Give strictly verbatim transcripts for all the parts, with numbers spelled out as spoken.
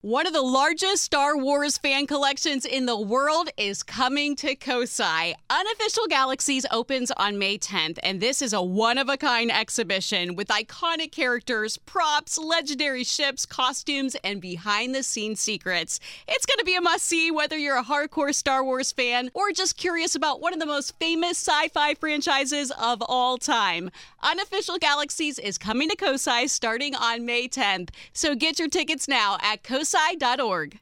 One of the largest Star Wars fan collections in the world is coming to Kosai. Unofficial Galaxies opens on May tenth, and this is a one-of-a-kind exhibition with iconic characters, props, legendary ships, costumes, and behind-the-scenes secrets. It's going to be a must-see whether you're a hardcore Star Wars fan or just curious about one of the most famous sci-fi franchises of all time. Unofficial Galaxies is coming to Kosai starting on May tenth, so get your tickets now at kosai dot org.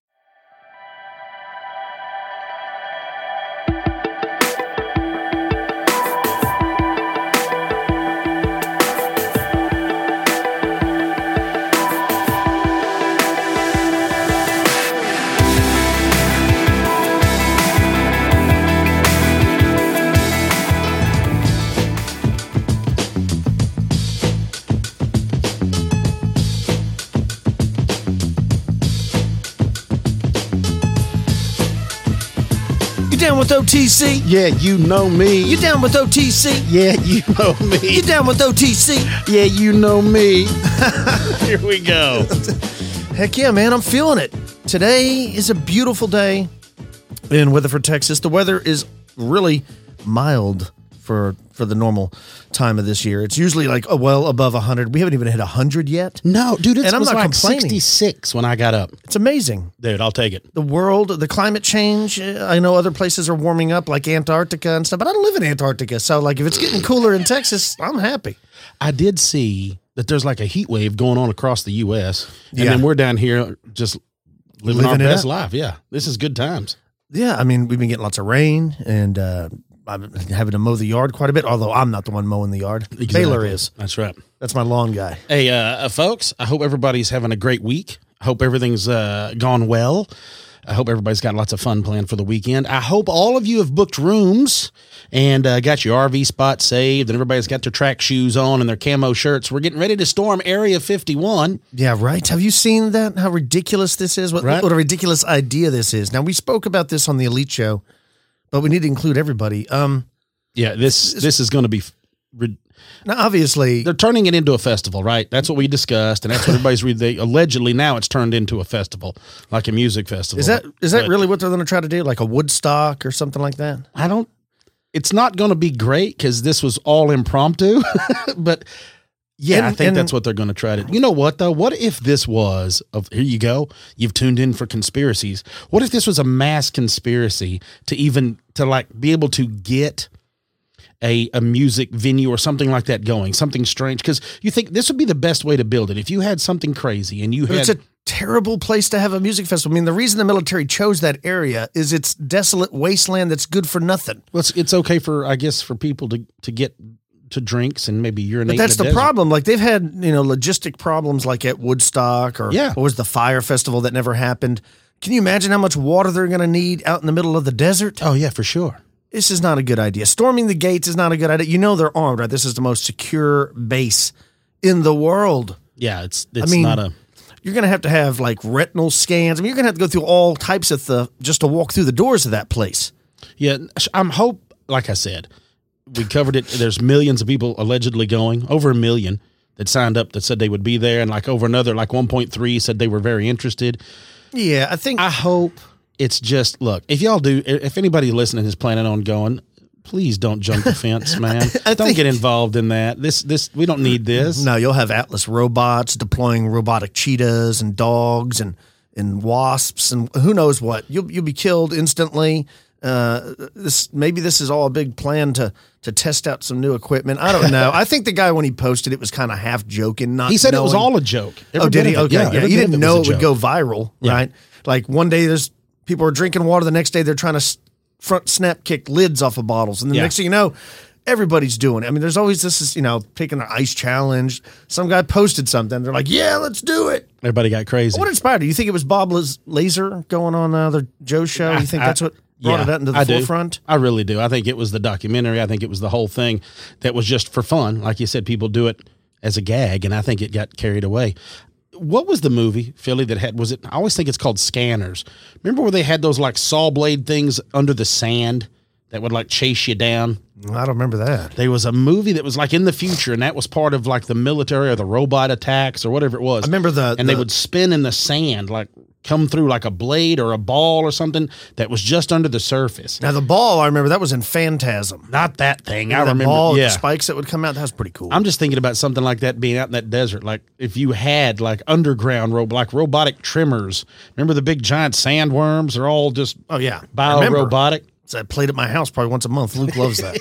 You down with O T C? Yeah, you know me. You down with O T C? Yeah, you know me. You down with O T C? Yeah, you know me. Here we go. Heck yeah, man, I'm feeling it. Today is a beautiful day in Weatherford, Texas. The weather is really mild for for the normal time of this year. It's usually like oh, well above one hundred. We haven't even hit one hundred yet. No, dude, it's and I'm was not like complaining. sixty-six when I got up. It's amazing. Dude, I'll take it. The world, the climate change, uh, I know other places are warming up like Antarctica and stuff, but I don't live in Antarctica. So like if it's getting cooler in Texas, I'm happy. I did see that there's like a heat wave going on across the U S and Yeah. then we're down here just living, Living it our best up. life. Yeah, this is good times. Yeah, I mean, we've been getting lots of rain, and uh, I'm having to mow the yard quite a bit, although I'm not the one mowing the yard. Exactly. Baylor is. That's right. That's my lawn guy. Hey, uh, uh, folks, I hope everybody's having a great week. I hope everything's uh, gone well. I hope everybody's got lots of fun planned for the weekend. I hope all of you have booked rooms and uh, got your R V spot saved, and everybody's got their track shoes on and their camo shirts. We're getting ready to storm Area fifty-one. Yeah, right. Have you seen that? How ridiculous this is? What, Right. what a ridiculous idea this is. Now, we spoke about this on the Elite Show, but we need to include everybody. Um, Yeah, this this is going to be. Re- now, obviously, They're turning it into a festival, right? That's what we discussed, and that's what everybody's read. They allegedly now it's turned into a festival, like a music festival. is that is that But really what they're going to try to do? Like a Woodstock or something like that? I don't. It's not going to be great because this was all impromptu, but yeah, And- I think and- that's what they're going to try to. You know what though? What if this was? Of here you go. You've tuned in for conspiracies. What if this was a mass conspiracy to even to like be able to get a a music venue or something like that going, something strange? Because you think this would be the best way to build it if you had something crazy and you But had. it's a terrible place to have a music festival. I mean, the reason the military chose that area is it's desolate wasteland that's good for nothing. well, it's, it's okay for I guess for people to to get to drinks and maybe urinate. But that's in the, the desert. problem. Like they've had, you know, logistic problems like at Woodstock or Yeah. what was the fire festival that never happened. Can you imagine how much water they're going to need out in the middle of the desert? Oh yeah, for sure. This is not a good idea. Storming the gates is not a good idea. You know they're armed, right? This is the most secure base in the world. Yeah, it's it's mean, not a. You're going to have to have like retinal scans. I mean, you're going to have to go through all types of stuff just to walk through the doors of that place. Yeah, I'm hope. Like I said, we covered it. There's millions of people allegedly going, over a million that signed up that said they would be there, and like over another, like one point three said they were very interested. Yeah, I think I hope it's just look. If y'all do, if anybody listening is planning on going, please don't jump the fence, man. I don't think- get involved in that. This this we don't need this. no, you'll have Atlas robots deploying robotic cheetahs and dogs and, and wasps and who knows what. You'll you'll be killed instantly. Uh, this maybe this is all a big plan to to test out some new equipment. I don't know. I think the guy when he posted it was kind of half joking. Not He said it was knowing- all a joke. Oh, Every did bit he? of it. Okay, yeah. every You bit of didn't it know was it a would joke. go viral, Yeah. right? Like one day there's people are drinking water. The next day they're trying to s- front snap kick lids off of bottles, and the Yeah. next thing you know, everybody's doing it. I mean, there's always this is you know taking an ice challenge. Some guy posted something. They're like, yeah, let's do it. Everybody got crazy. What inspired you? You think it was Bob Las- Laser going on uh, the Joe show? You think I- that's what brought it out into the I do. forefront? I really do. I think it was the documentary. I think it was the whole thing that was just for fun. Like you said, people do it as a gag, and I think it got carried away. What was the movie, Philly, that had, was it, I always think it's called Scanners. Remember where they had those like saw blade things under the sand that would like chase you down? I don't remember that. There was a movie that was like in the future, and that was part of like the military or the robot attacks or whatever it was. I remember the and they the- would spin in the sand like come through like a blade or a ball or something that was just under the surface. Now the ball, I remember that was in Phantasm. Not that thing. I that remember. ball, yeah. the spikes that would come out. That was pretty cool. I'm just thinking about something like that being out in that desert. Like if you had like underground ro- like robotic trimmers. Remember the big giant sandworms? They're all just oh yeah, bio robotic. So I played at my house probably once a month. Luke loves that.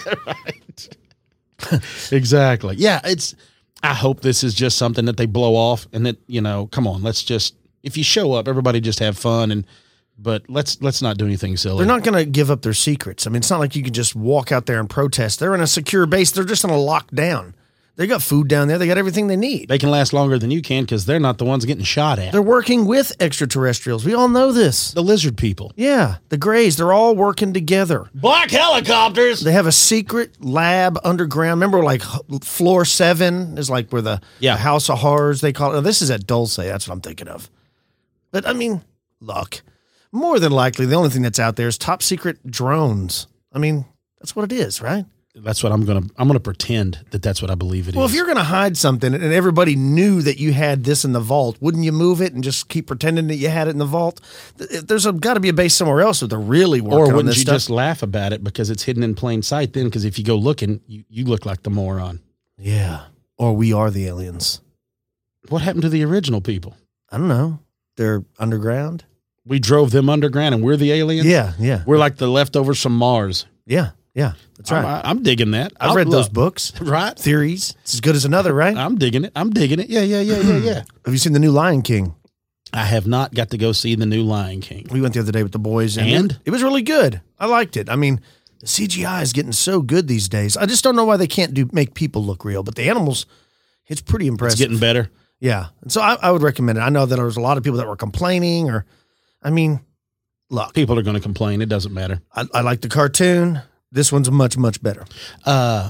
Right. Exactly. Yeah. It's. I hope this is just something that they blow off and that, you know, come on, let's just. If you show up, everybody just have fun, and but let's let's not do anything silly. They're not going to give up their secrets. I mean, it's not like you can just walk out there and protest. They're in a secure base. They're just in a lockdown. They got food down there. They got everything they need. They can last longer than you can because they're not the ones getting shot at. They're working with extraterrestrials. We all know this. The lizard people. Yeah, the Greys. They're all working together. Black helicopters. They have a secret lab underground. Remember, like floor seven is like where the, yeah. the House of Horrors, they call it. Oh, this is at Dulce. That's what I'm thinking of. But, I mean, look, more than likely, the only thing that's out there is top secret drones. I mean, that's what it is, right? That's what I'm going to, I'm going to pretend that that's what I believe it well, is. Well, if you're going to hide something and everybody knew that you had this in the vault, wouldn't you move it and just keep pretending that you had it in the vault? There's got to be a base somewhere else that they're really working on this stuff. Or wouldn't you just laugh about it because it's hidden in plain sight then? Because if you go looking, you, you look like the moron. Yeah. Or we are the aliens. What happened to the original people? I don't know. They're underground. We drove them underground and we're the aliens? Yeah, yeah. We're like the leftovers from Mars. Yeah, yeah. That's right. I'm, I'm digging that. I've I'll, read those look, books. Right? Theories. It's as good as another, right? I'm digging it. I'm digging it. Yeah, yeah, yeah, yeah, yeah. Have you seen the new Lion King? I have not got to go see the new Lion King. We went the other day with the boys. And, and? It, it was really good. I liked it. I mean, the C G I is getting so good these days. I just don't know why they can't do make people look real. But the animals, it's pretty impressive. It's getting better. Yeah. And so I, I would recommend it. I know that there was a lot of people that were complaining or, I mean, look. People are going to complain. It doesn't matter. I, I like the cartoon. This one's much, much better. Uh,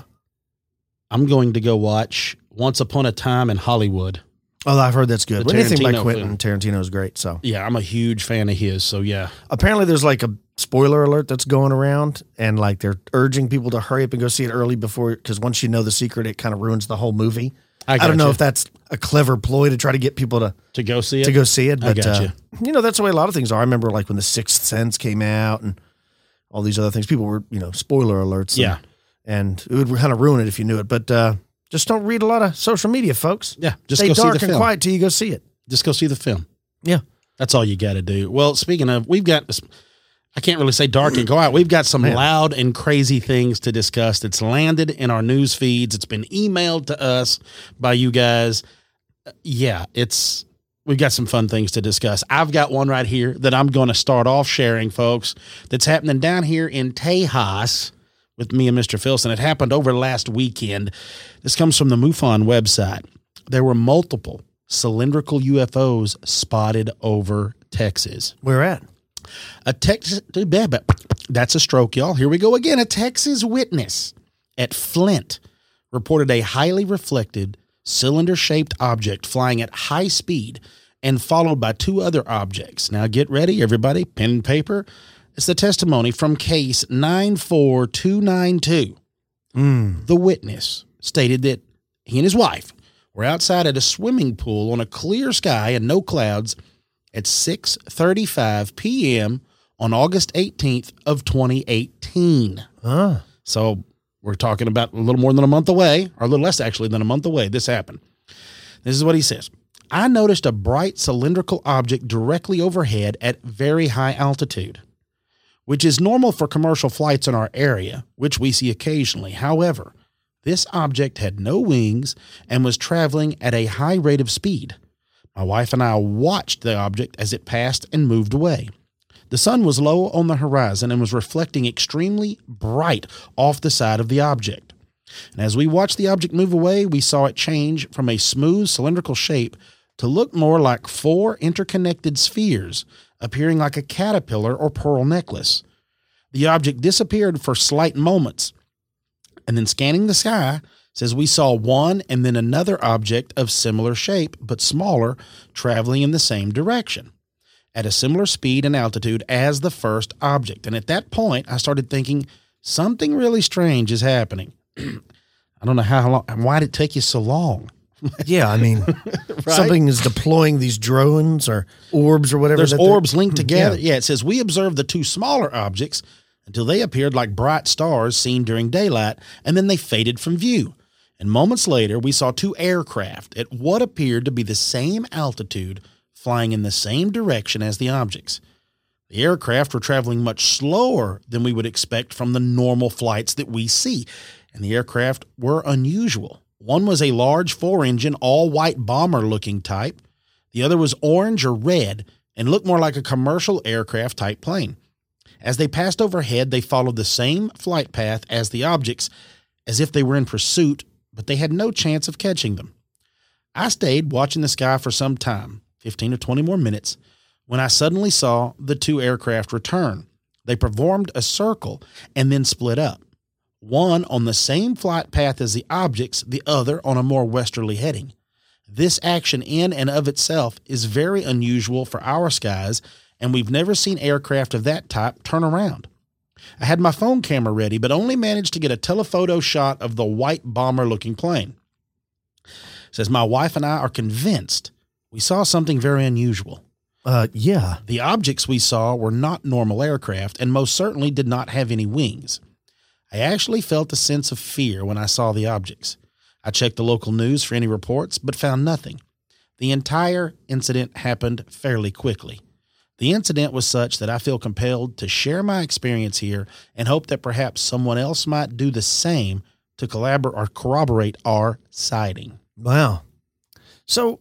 I'm going to go watch Once Upon a Time in Hollywood. Oh, I've heard that's good. The Anything by Tarantino Quentin film. Tarantino is great. So Yeah, I'm a huge fan of his. So yeah. Apparently there's like a spoiler alert that's going around and like they're urging people to hurry up and go see it early before, because once you know the secret, it kind of ruins the whole movie. I, I don't know you. if that's a clever ploy to try to get people to to go see it. to go see it. I But got uh, you. you know, that's the way a lot of things are. I remember like when The Sixth Sense came out and all these other things, people were, you know, spoiler alerts. And, Yeah. And it would kind of ruin it if you knew it. But uh, just don't read a lot of social media, folks. Yeah, just Stay go see dark the and film. quiet till you go see it. Just go see the film. Yeah. That's all you got to do. Well, speaking of, we've got, I can't really say dark and quiet. We've got some Man. loud and crazy things to discuss that's landed in our news feeds. It's been emailed to us by you guys. Yeah, it's, we've got some fun things to discuss. I've got one right here that I'm going to start off sharing, folks, that's happening down here in Tejas with me and Mister Filson. It happened over last weekend. This comes from the MUFON website. There were multiple cylindrical U F Os spotted over Texas. Where at? A Texas, that's a stroke, y'all. Here we go again. A Texas witness at Flint reported a highly reflected cylinder-shaped object flying at high speed and followed by two other objects. Now get ready, everybody, pen and paper. It's the testimony from case nine four two nine two. Mm. The witness stated that he and his wife were outside at a swimming pool on a clear sky and no clouds at six thirty-five p.m. on August eighteenth of twenty eighteen. Huh. So we're talking about a little more than a month away, or a little less actually than a month away. This happened. This is what he says. I noticed a bright cylindrical object directly overhead at very high altitude, which is normal for commercial flights in our area, which we see occasionally. However, this object had no wings and was traveling at a high rate of speed. My wife and I watched the object as it passed and moved away. The sun was low on the horizon and was reflecting extremely bright off the side of the object. And as we watched the object move away, we saw it change from a smooth cylindrical shape to look more like four interconnected spheres, appearing like a caterpillar or pearl necklace. The object disappeared for slight moments, and then scanning the sky, says we saw one and then another object of similar shape, but smaller, traveling in the same direction at a similar speed and altitude as the first object. And at that point, I started thinking something really strange is happening. I don't know how long, why did it take you so long? Yeah, I mean, something is deploying these drones or orbs or whatever. There's that orbs linked together. Yeah. yeah, it says, we observed the two smaller objects until they appeared like bright stars seen during daylight, and then they faded from view. And moments later, we saw two aircraft at what appeared to be the same altitude, flying in the same direction as the objects. The aircraft were traveling much slower than we would expect from the normal flights that we see, and the aircraft were unusual. One was a large four-engine, all-white bomber-looking type. The other was orange or red and looked more like a commercial aircraft-type plane. As they passed overhead, they followed the same flight path as the objects, as if they were in pursuit, but they had no chance of catching them. I stayed watching the sky for some time, fifteen or twenty more minutes, when I suddenly saw the two aircraft return. They performed a circle and then split up. One on the same flight path as the objects, the other on a more westerly heading. This action in and of itself is very unusual for our skies, and we've never seen aircraft of that type turn around. I had my phone camera ready, but only managed to get a telephoto shot of the white bomber-looking plane. It says, my wife and I are convinced we saw something very unusual. Uh, yeah. The objects we saw were not normal aircraft, and most certainly did not have any wings. I actually felt a sense of fear when I saw the objects. I checked the local news for any reports, but found nothing. The entire incident happened fairly quickly. The incident was such that I feel compelled to share my experience here and hope that perhaps someone else might do the same to collaborate or corroborate our sighting. Wow. So,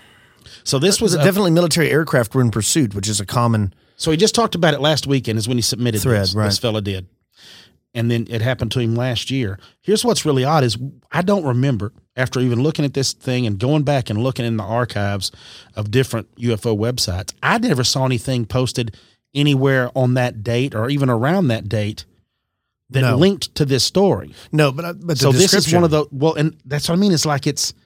so this was a, definitely military aircraft were in pursuit, which is a common. So he just talked about it last weekend is when he submitted thread, this, right. this fella did. And then it happened to him last year. Here's what's really odd is I don't remember, after even looking at this thing and going back and looking in the archives of different U F O websites, I never saw anything posted anywhere on that date or even around that date that No. linked to this story. No, but, uh, but the So this is description- one of the, well, and that's what I mean. It's like it's,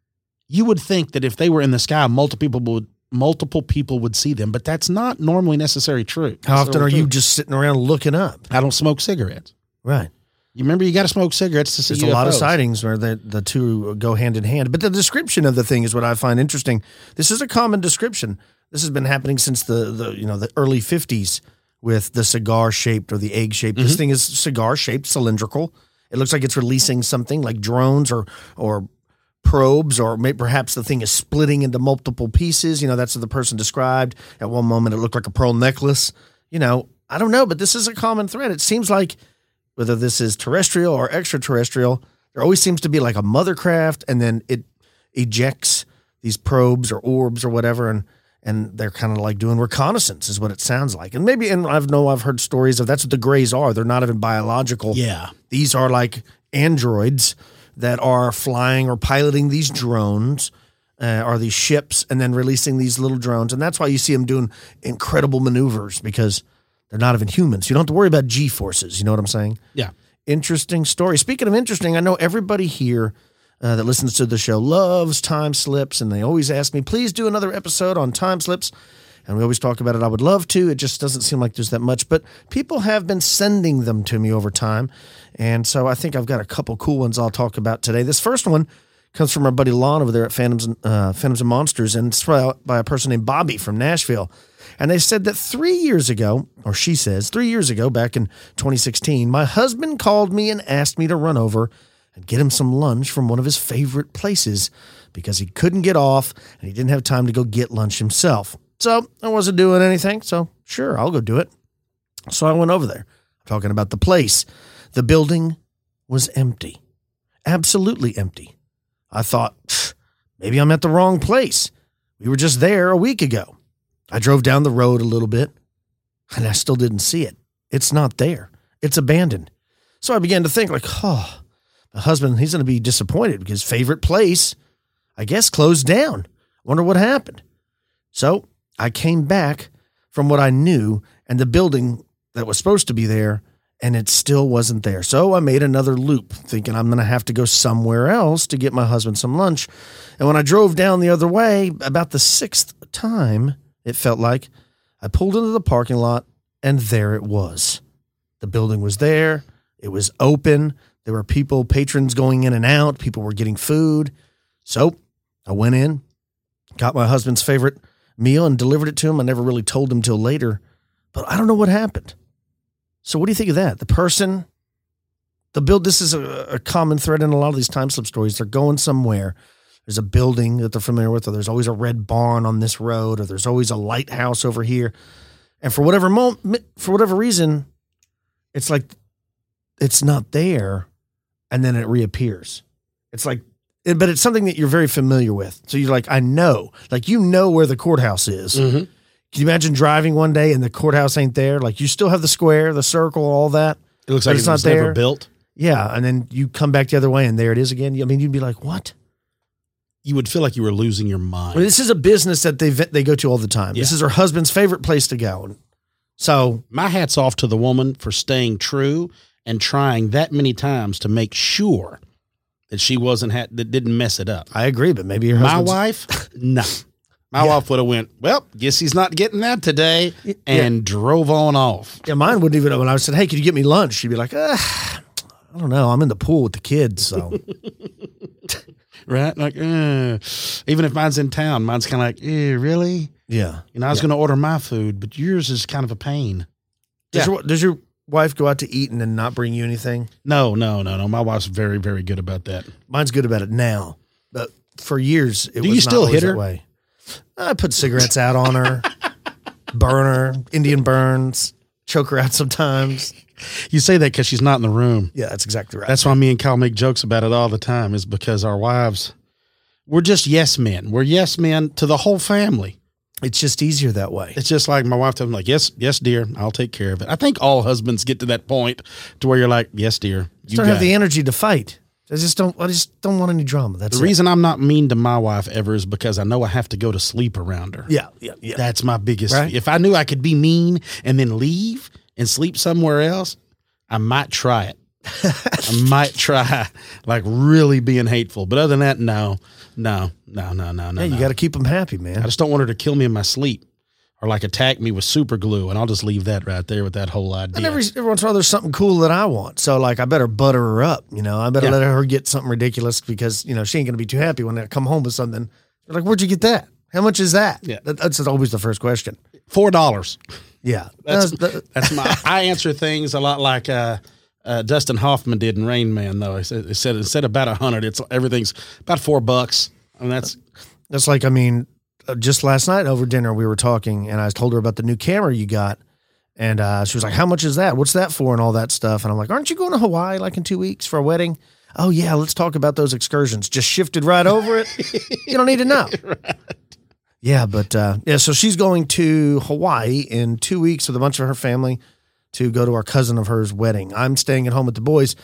you would think that if they were in the sky, multiple people would, multiple people would see them, but that's not normally necessarily true. How often So are you true. just sitting around looking up? I don't smoke cigarettes. Right. You remember you got to smoke cigarettes to see There's a lot of U F Os. sightings where the, the two go hand in hand. But the description of the thing is what I find interesting. This is a common description. This has been happening since the, the you know the early fifties with the cigar-shaped or the egg-shaped. Mm-hmm. This thing is cigar-shaped, cylindrical. It looks like it's releasing something like drones or or probes, or maybe perhaps the thing is splitting into multiple pieces. You know, that's what the person described. At one moment, it looked like a pearl necklace. You know, I don't know, but this is a common thread. It seems like whether this is terrestrial or extraterrestrial, there always seems to be like a mothercraft, and then it ejects these probes or orbs or whatever, and and they're kind of like doing reconnaissance is what it sounds like. And maybe, and I know I've heard stories of that's what the Greys are. They're not even biological. Yeah. These are like androids that are flying or piloting these drones uh, or these ships and then releasing these little drones. And that's why you see them doing incredible maneuvers, because they're not even humans. You don't have to worry about G-forces. You know what I'm saying? Yeah. Interesting story. Speaking of interesting, I know everybody here uh, that listens to the show loves time slips, and they always ask me, please do another episode on time slips. And we always talk about it. I would love to. It just doesn't seem like there's that much. But people have been sending them to me over time. And so I think I've got a couple cool ones I'll talk about today. This first one comes from our buddy Lon over there at Phantoms, uh, Phantoms and Monsters, and it's by, by a person named Bobby from Nashville. And they said that three years ago, or she says, three years ago, back in twenty sixteen, my husband called me and asked me to run over and get him some lunch from one of his favorite places because he couldn't get off and he didn't have time to go get lunch himself. So I wasn't doing anything, so sure, I'll go do it. So I went over there. I'm talking about the place. The building was empty. Absolutely empty. I thought, maybe I'm at the wrong place. We were just there a week ago. I drove down the road a little bit, and I still didn't see it. It's not there. It's abandoned. So I began to think, like, oh, my husband, he's going to be disappointed because his favorite place, I guess, closed down. Wonder what happened. So I came back from what I knew, and the building that was supposed to be there, and it still wasn't there. So I made another loop, thinking I'm going to have to go somewhere else to get my husband some lunch. And when I drove down the other way, about the sixth time, it felt like, I pulled into the parking lot, and there it was. The building was there. It was open. There were people, patrons going in and out. People were getting food. So I went in, got my husband's favorite meal and delivered it to him. I never really told him till later, but I don't know what happened. So what do you think of that? The person, the build, this is a, a common thread in a lot of these time slip stories. They're going somewhere. There's a building that they're familiar with, or there's always a red barn on this road, or there's always a lighthouse over here. And for whatever moment, for whatever reason, it's like it's not there, and then it reappears. It's like, but it's something that you're very familiar with. So you're like, I know, like you know where the courthouse is. Mm-hmm. Can you imagine driving one day and the courthouse ain't there? Like you still have the square, the circle, all that. It looks like it's it was not there. never built. Yeah, and then you come back the other way, and there it is again. I mean, you'd be like, what? You would feel like you were losing your mind. Well, this is a business that they they go to all the time. Yeah. This is her husband's favorite place to go. So my hat's off to the woman for staying true and trying that many times to make sure that she wasn't ha- that didn't mess it up. I agree, but maybe your My husband's... wife, no. My Yeah. wife would have went, well, guess he's not getting that today, and Yeah. drove on off. Yeah, mine wouldn't even. When I said, "Hey, could you get me lunch?" She'd be like, uh, "I don't know. I'm in the pool with the kids." So Right? Like, uh, even if mine's in town, mine's kind of like, eh, really? yeah. You know, I was Yeah. going to order my food, but yours is kind of a pain. Does, Yeah. your, does your wife go out to eat and then not bring you anything? No, no, no, no. My wife's very, very good about that. Mine's good about it now, but for years it Do was you still not always hit her? that way. I put cigarettes out on her, burn her, Indian burns, choke her out sometimes. You say that because she's not in the room. Yeah, that's exactly right. That's why me and Kyle make jokes about it all the time, is because our wives, we're just yes men. We're yes men to the whole family. It's just easier that way. It's just like my wife tells me, like, yes, yes, dear, I'll take care of it. I think all husbands get to that point to where you're like, yes, dear, you Just don't got have the it. energy to fight. I just don't. I just don't want any drama. That's The it. reason I'm not mean to my wife ever is because I know I have to go to sleep around her. Yeah, yeah, yeah. That's my biggest. Right. If I knew I could be mean and then leave and sleep somewhere else, I might try it. I might try like really being hateful. But other than that, no, no, no, no, no, no. yeah, you no. got to keep them happy, I man. just don't want her to kill me in my sleep or like attack me with super glue. And I'll just leave that right there with that whole idea. And every, every once in a while, there's something cool that I want. So, like, I better butter her up. You know, I better Yeah. let her get something ridiculous because, you know, she ain't going to be too happy when I come home with something. They're like, where'd you get that? How much is that? Yeah. That, that's always the first question. Four dollars. Yeah. That's, Uh, that- that's my, I answer things a lot like, uh, uh, Dustin Hoffman did in Rain Man, though. He said, he said instead of about a hundred, it's everything's about four bucks. I mean, that's, that's like, I mean, uh, just last night over dinner, we were talking and I told her about the new camera you got. And uh, she was like, how much is that? What's that for? And all that stuff. And I'm like, aren't you going to Hawaii like in two weeks for a wedding? Oh, yeah, let's talk about those excursions. Just shifted right over it. You don't need to know. right. Yeah, but uh, yeah, so she's going to Hawaii in two weeks with a bunch of her family to go to our cousin of hers wedding. I'm staying at home with the boys.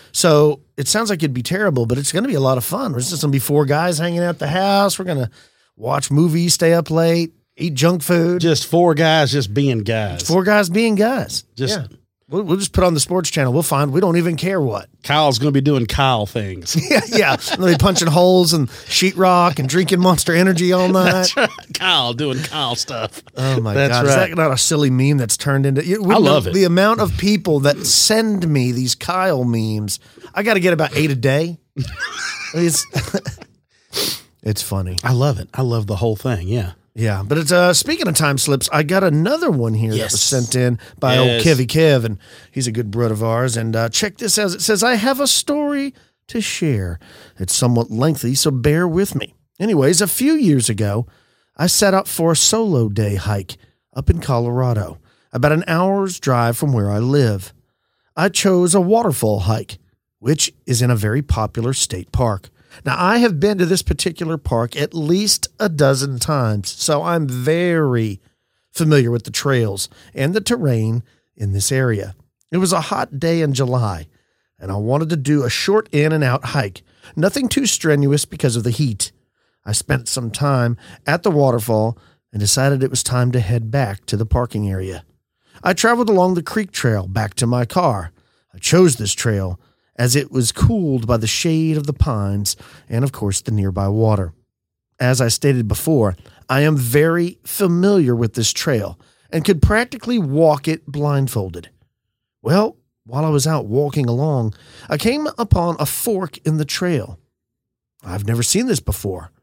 So it sounds like it'd be terrible, but it's going to be a lot of fun. There's just going to be four guys hanging out at the house. We're going to watch movies, stay up late, eat junk food. Just four guys just being guys. Four guys being guys. Just- yeah. We'll, we'll just put on the sports channel. We'll find, we don't even care what. Kyle's going to be doing Kyle things. Yeah, yeah. They'll be punching holes and sheetrock and drinking Monster Energy all night. That's right. Kyle doing Kyle stuff. Oh my That's God. right. Is that not a silly meme that's turned into you, I love it. The amount of people that send me these Kyle memes. I got to get about eight a day. It's, it's funny. I love it. I love the whole thing. Yeah. Yeah. But it's uh speaking of time slips, I got another one here that Yes. was sent in by Yes. old Kevy Kev, and he's a good bud of ours. And uh, check this out. It says, I have a story to share. It's somewhat lengthy, so bear with me. Anyways, a few years ago, I set out for a solo day hike up in Colorado, about an hour's drive from where I live. I chose a waterfall hike, which is in a very popular state park. Now, I have been to this particular park at least a dozen times, so I'm very familiar with the trails and the terrain in this area. It was a hot day in July, and I wanted to do a short in and out hike. Nothing too strenuous because of the heat. I spent some time at the waterfall and decided it was time to head back to the parking area. I traveled along the creek trail back to my car. I chose this trail as it was cooled by the shade of the pines and, of course, the nearby water. As I stated before, I am very familiar with this trail and could practically walk it blindfolded. Well, while I was out walking along, I came upon a fork in the trail. I've never seen this before.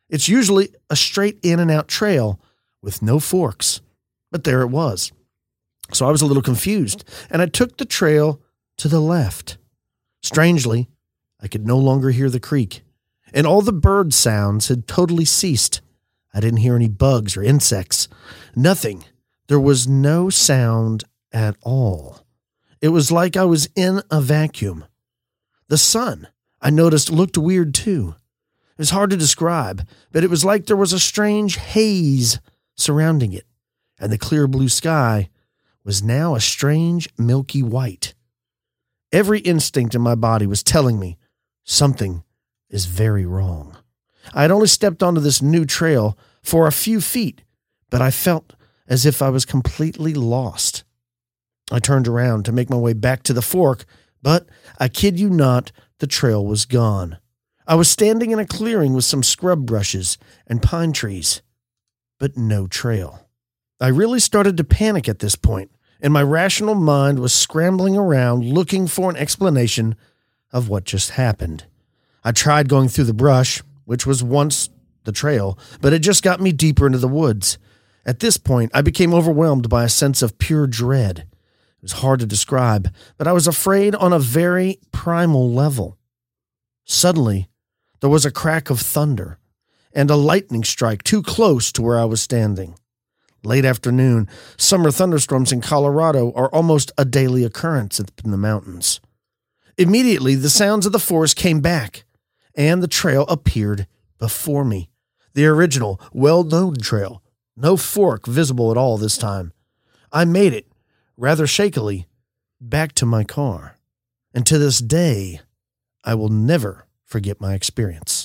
It's usually a straight in and out trail with no forks, but there it was. So I was a little confused, and I took the trail to the left. Strangely, I could no longer hear the creek, and all the bird sounds had totally ceased. I didn't hear any bugs or insects. Nothing. There was no sound at all. It was like I was in a vacuum. The sun, I noticed, looked weird too. It was hard to describe, but it was like there was a strange haze surrounding it, and the clear blue sky was now a strange milky white. Every instinct in my body was telling me something is very wrong. I had only stepped onto this new trail for a few feet, but I felt as if I was completely lost. I turned around to make my way back to the fork, but I kid you not, the trail was gone. I was standing in a clearing with some scrub brushes and pine trees, but no trail. I really started to panic at this point, and my rational mind was scrambling around looking for an explanation of what just happened. I tried going through the brush, which was once the trail, but it just got me deeper into the woods. At this point, I became overwhelmed by a sense of pure dread. It was hard to describe, but I was afraid on a very primal level. Suddenly, there was a crack of thunder and a lightning strike too close to where I was standing. Late afternoon, summer thunderstorms in Colorado are almost a daily occurrence up in the mountains. Immediately, the sounds of the forest came back, and the trail appeared before me. The original, well-known trail. No fork visible at all this time. I made it, rather shakily, back to my car. And to this day, I will never forget my experience.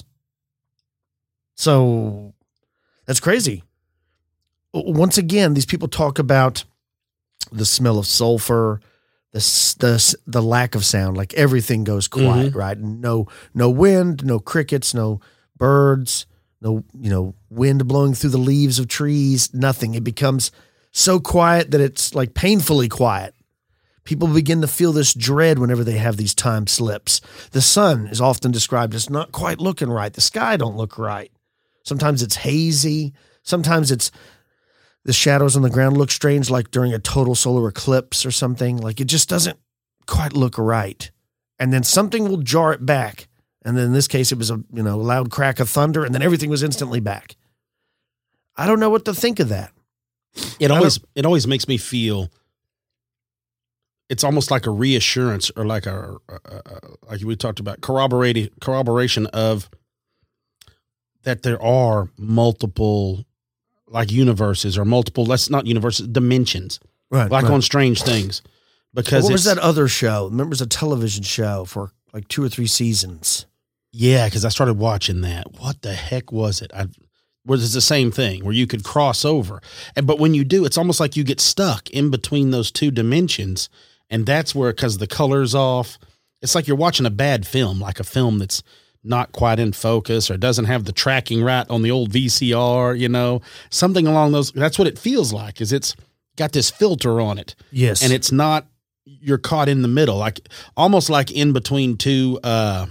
So, that's crazy. Once again, these people talk about the smell of sulfur, the the the lack of sound, like everything goes quiet, mm-hmm. right? No no wind, no crickets, no birds, no you know wind blowing through the leaves of trees, nothing. It becomes so quiet that it's like painfully quiet. People begin to feel this dread whenever they have these time slips. The sun is often described as not quite looking right. The sky don't look right. Sometimes it's hazy. Sometimes it's the shadows on the ground look strange, like during a total solar eclipse or something. Like it just doesn't quite look right. And then something will jar it back. And then in this case, it was a you know loud crack of thunder, and then everything was instantly back. I don't know what to think of that. It always it always makes me feel. It's almost like a reassurance, or like a, a, a like we talked about corroborating corroboration of that there are multiple. Like universes or multiple, let's not universes, dimensions, right? Like right. on Strange Things. Because well, what was that other show? Remember, it was a television show for like two or three seasons. Yeah, because I started watching that. What the heck was it? I was it's the same thing where you could cross over, and but when you do, it's almost like you get stuck in between those two dimensions, and that's where because the color's off, it's like you're watching a bad film, like a film that's not quite in focus or doesn't have the tracking right on the old V C R, you know, something along those. That's what it feels like is it's got this filter on it. Yes. And it's not, you're caught in the middle, like almost like in between two, uh,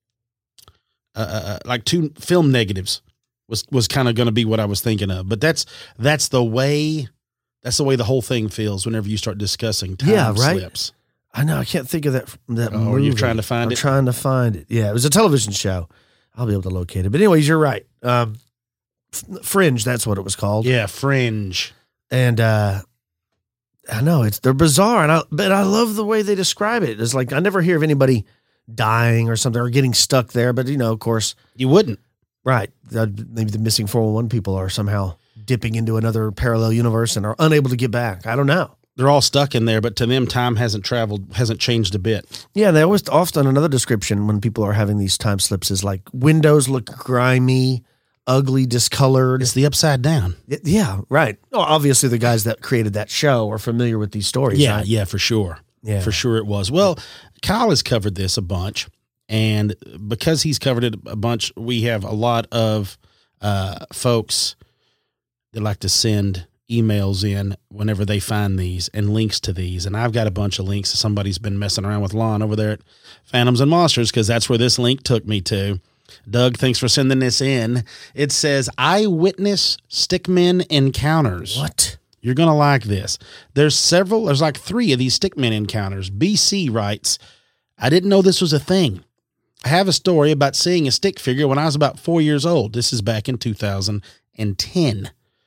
uh, uh like two film negatives was, was kind of going to be what I was thinking of, but that's, that's the way, that's the way the whole thing feels whenever you start discussing time yeah, right? slips. I know. I can't think of that. That oh, movie. Are you trying to find I'm it? trying to find it. Yeah, it was a television show. I'll be able to locate it. But anyways, you're right. Um, Fringe, that's what it was called. Yeah, Fringe. And uh, I know it's they're bizarre, and I but I love the way they describe it. It's like I never hear of anybody dying or something or getting stuck there. But you know, of course, you wouldn't. Right? Maybe the missing four one one people are somehow dipping into another parallel universe and are unable to get back. I don't know. They're all stuck in there, but to them, time hasn't traveled, hasn't changed a bit. Yeah, they always often another description when people are having these time slips is like windows look grimy, ugly, discolored. It's the upside down. Yeah, right. Well, obviously, the guys that created that show are familiar with these stories. Yeah, right? yeah, for sure. Yeah, for sure it was. Well, Kyle has covered this a bunch, and because he's covered it a bunch, we have a lot of uh, folks that like to send emails in whenever they find these and links to these. And I've got a bunch of links. Somebody's been messing around with Lon over there at Phantoms and Monsters because that's where this link took me to. Doug, thanks for sending this in. It says, eyewitness stickmen encounters. What? You're going to like this. There's several, there's like three of these stickmen encounters. B C writes, I didn't know this was a thing. I have a story about seeing a stick figure when I was about four years old. This is back in two thousand ten. It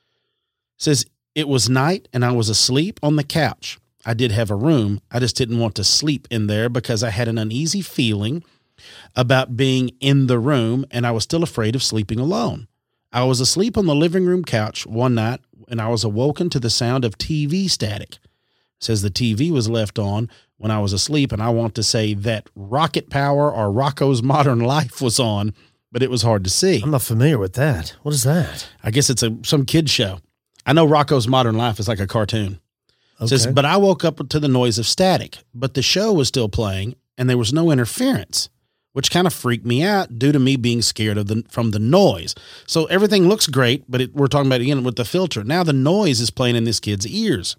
says, it was night and I was asleep on the couch. I did have a room. I just didn't want to sleep in there because I had an uneasy feeling about being in the room and I was still afraid of sleeping alone. I was asleep on the living room couch one night and I was awoken to the sound of T V static. It says the T V was left on when I was asleep, and I want to say that Rocket Power or Rocco's Modern Life was on, but it was hard to see. I'm not familiar with that. What is that? I guess it's a some kid show. I know Rocco's Modern Life is like a cartoon. Okay. It says, but I woke up to the noise of static, but the show was still playing and there was no interference, which kind of freaked me out due to me being scared of the from the noise. So everything looks great, but it, we're talking about it again with the filter. Now the noise is playing in this kid's ears.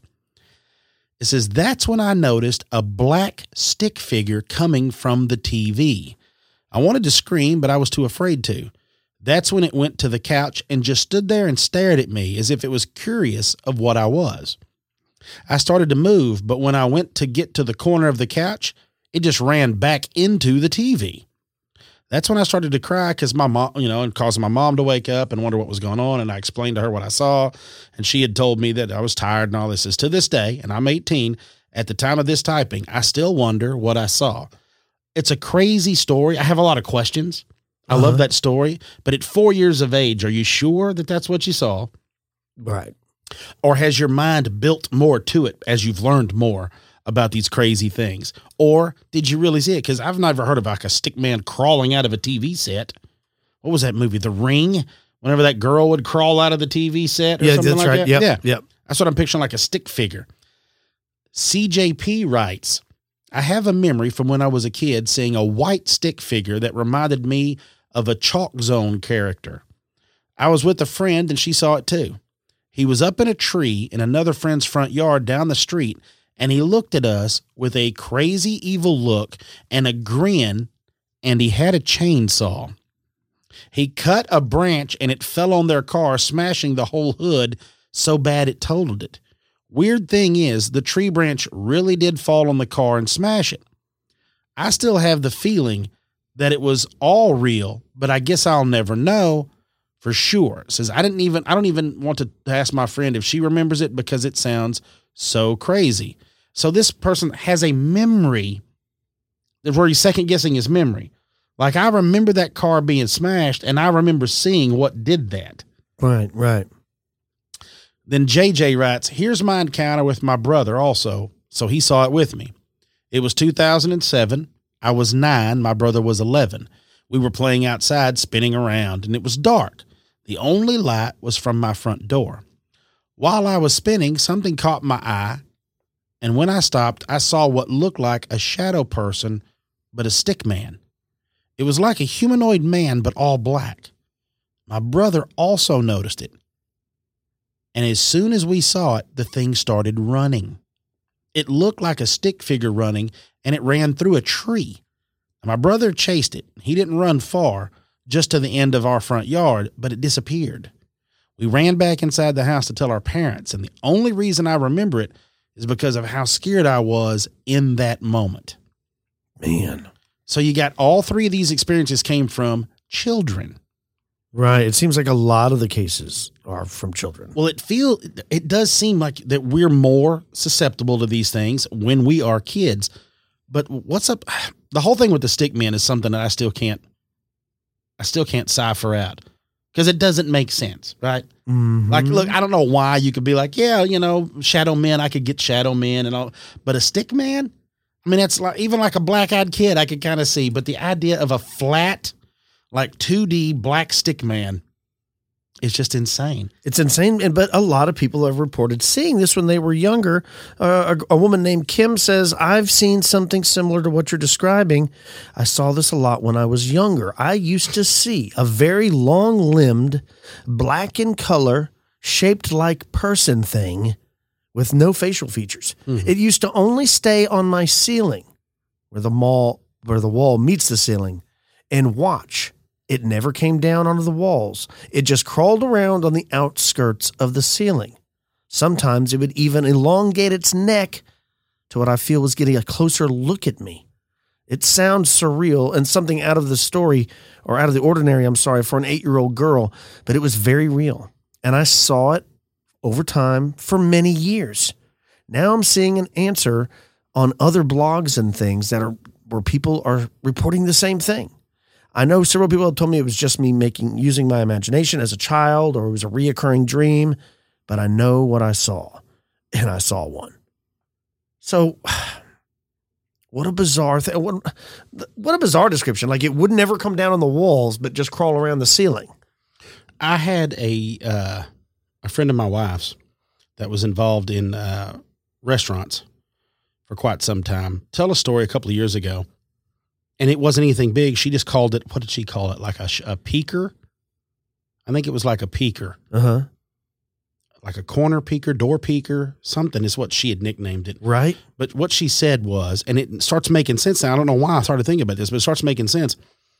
It says, that's when I noticed a black stick figure coming from the T V. I wanted to scream, but I was too afraid to. That's when it went to the couch and just stood there and stared at me as if it was curious of what I was. I started to move, but when I went to get to the corner of the couch, it just ran back into the T V. That's when I started to cry because my mom, you know, and causing my mom to wake up and wonder what was going on. And I explained to her what I saw. And she had told me that I was tired and all this. Is to this day, and I'm eighteen, at the time of this typing, I still wonder what I saw. It's a crazy story. I have a lot of questions. I uh-huh. love that story. But at four years of age, are you sure that that's what you saw? Right. Or has your mind built more to it as you've learned more about these crazy things? Or did you really see it? Because I've never heard of like a stick man crawling out of a T V set. What was that movie? The Ring? Whenever that girl would crawl out of the T V set or yeah, something that's like right. that? Yep, yeah, yep. That's what I'm picturing, like a stick figure. C J P writes, I have a memory from when I was a kid seeing a white stick figure that reminded me of a Chalk Zone character. I was with a friend and she saw it too. He was up in a tree in another friend's front yard down the street, and he looked at us with a crazy evil look and a grin, and he had a chainsaw. He cut a branch and it fell on their car, smashing the whole hood so bad it totaled it. Weird thing is, the tree branch really did fall on the car and smash it. I still have the feeling that it was all real, but I guess I'll never know for sure. It says, I didn't even, I don't even want to ask my friend if she remembers it because it sounds so crazy. So this person has a memory where he's second guessing his memory. Like, I remember that car being smashed and I remember seeing what did that. Right, right. Then J J writes, here's my encounter with my brother also. So he saw it with me. It was two thousand seven. I was nine. My brother was eleven. We were playing outside, spinning around, and it was dark. The only light was from my front door. While I was spinning, something caught my eye, and when I stopped, I saw what looked like a shadow person, but a stick man. It was like a humanoid man, but all black. My brother also noticed it. And as soon as we saw it, the thing started running. It looked like a stick figure running, and it ran through a tree. My brother chased it. He didn't run far, just to the end of our front yard, but it disappeared. We ran back inside the house to tell our parents, and the only reason I remember it is because of how scared I was in that moment. Man. So you got all three of these experiences came from children. Right. It seems like a lot of the cases are from children. Well, it feel it does seem like that we're more susceptible to these things when we are kids. But what's up? The whole thing with the stick men is something that I still can't, I still can't cipher out because it doesn't make sense, right? Mm-hmm. Like, look, I don't know why you could be like, yeah, you know, shadow men, I could get shadow men and all, but a stick man, I mean, that's like, even like a black-eyed kid I could kind of see, but the idea of a flat, like two D black stick man is just insane. It's insane, and but a lot of people have reported seeing this when they were younger. Uh, a, a woman named Kim says, I've seen something similar to what you're describing. I saw this a lot when I was younger. I used to see a very long-limbed, black in color, shaped like person thing with no facial features. Mm-hmm. It used to only stay on my ceiling where the mall, where the wall meets the ceiling and watch. It never came down onto the walls. It just crawled around on the outskirts of the ceiling. Sometimes it would even elongate its neck to what I feel was getting a closer look at me. It sounds surreal and something out of the story, or out of the ordinary, I'm sorry, for an eight-year-old girl, but it was very real. And I saw it over time for many years. Now I'm seeing an answer on other blogs and things that are where people are reporting the same thing. I know several people have told me it was just me making using my imagination as a child, or it was a reoccurring dream, but I know what I saw, and I saw one. So, what a bizarre thing! What, what a bizarre description! Like it would never come down on the walls, but just crawl around the ceiling. I had a uh, a friend of my wife's that was involved in uh, restaurants for quite some time. Tell a story a couple of years ago, and it wasn't anything big. She just called it, what did she call it? Like a, a peeker? I think it was like a peeker. Uh-huh. Like a corner peeker, door peeker, something is what she had nicknamed it. Right. But what she said was, and it starts making sense now. I don't know why I started thinking about this, but it starts making sense.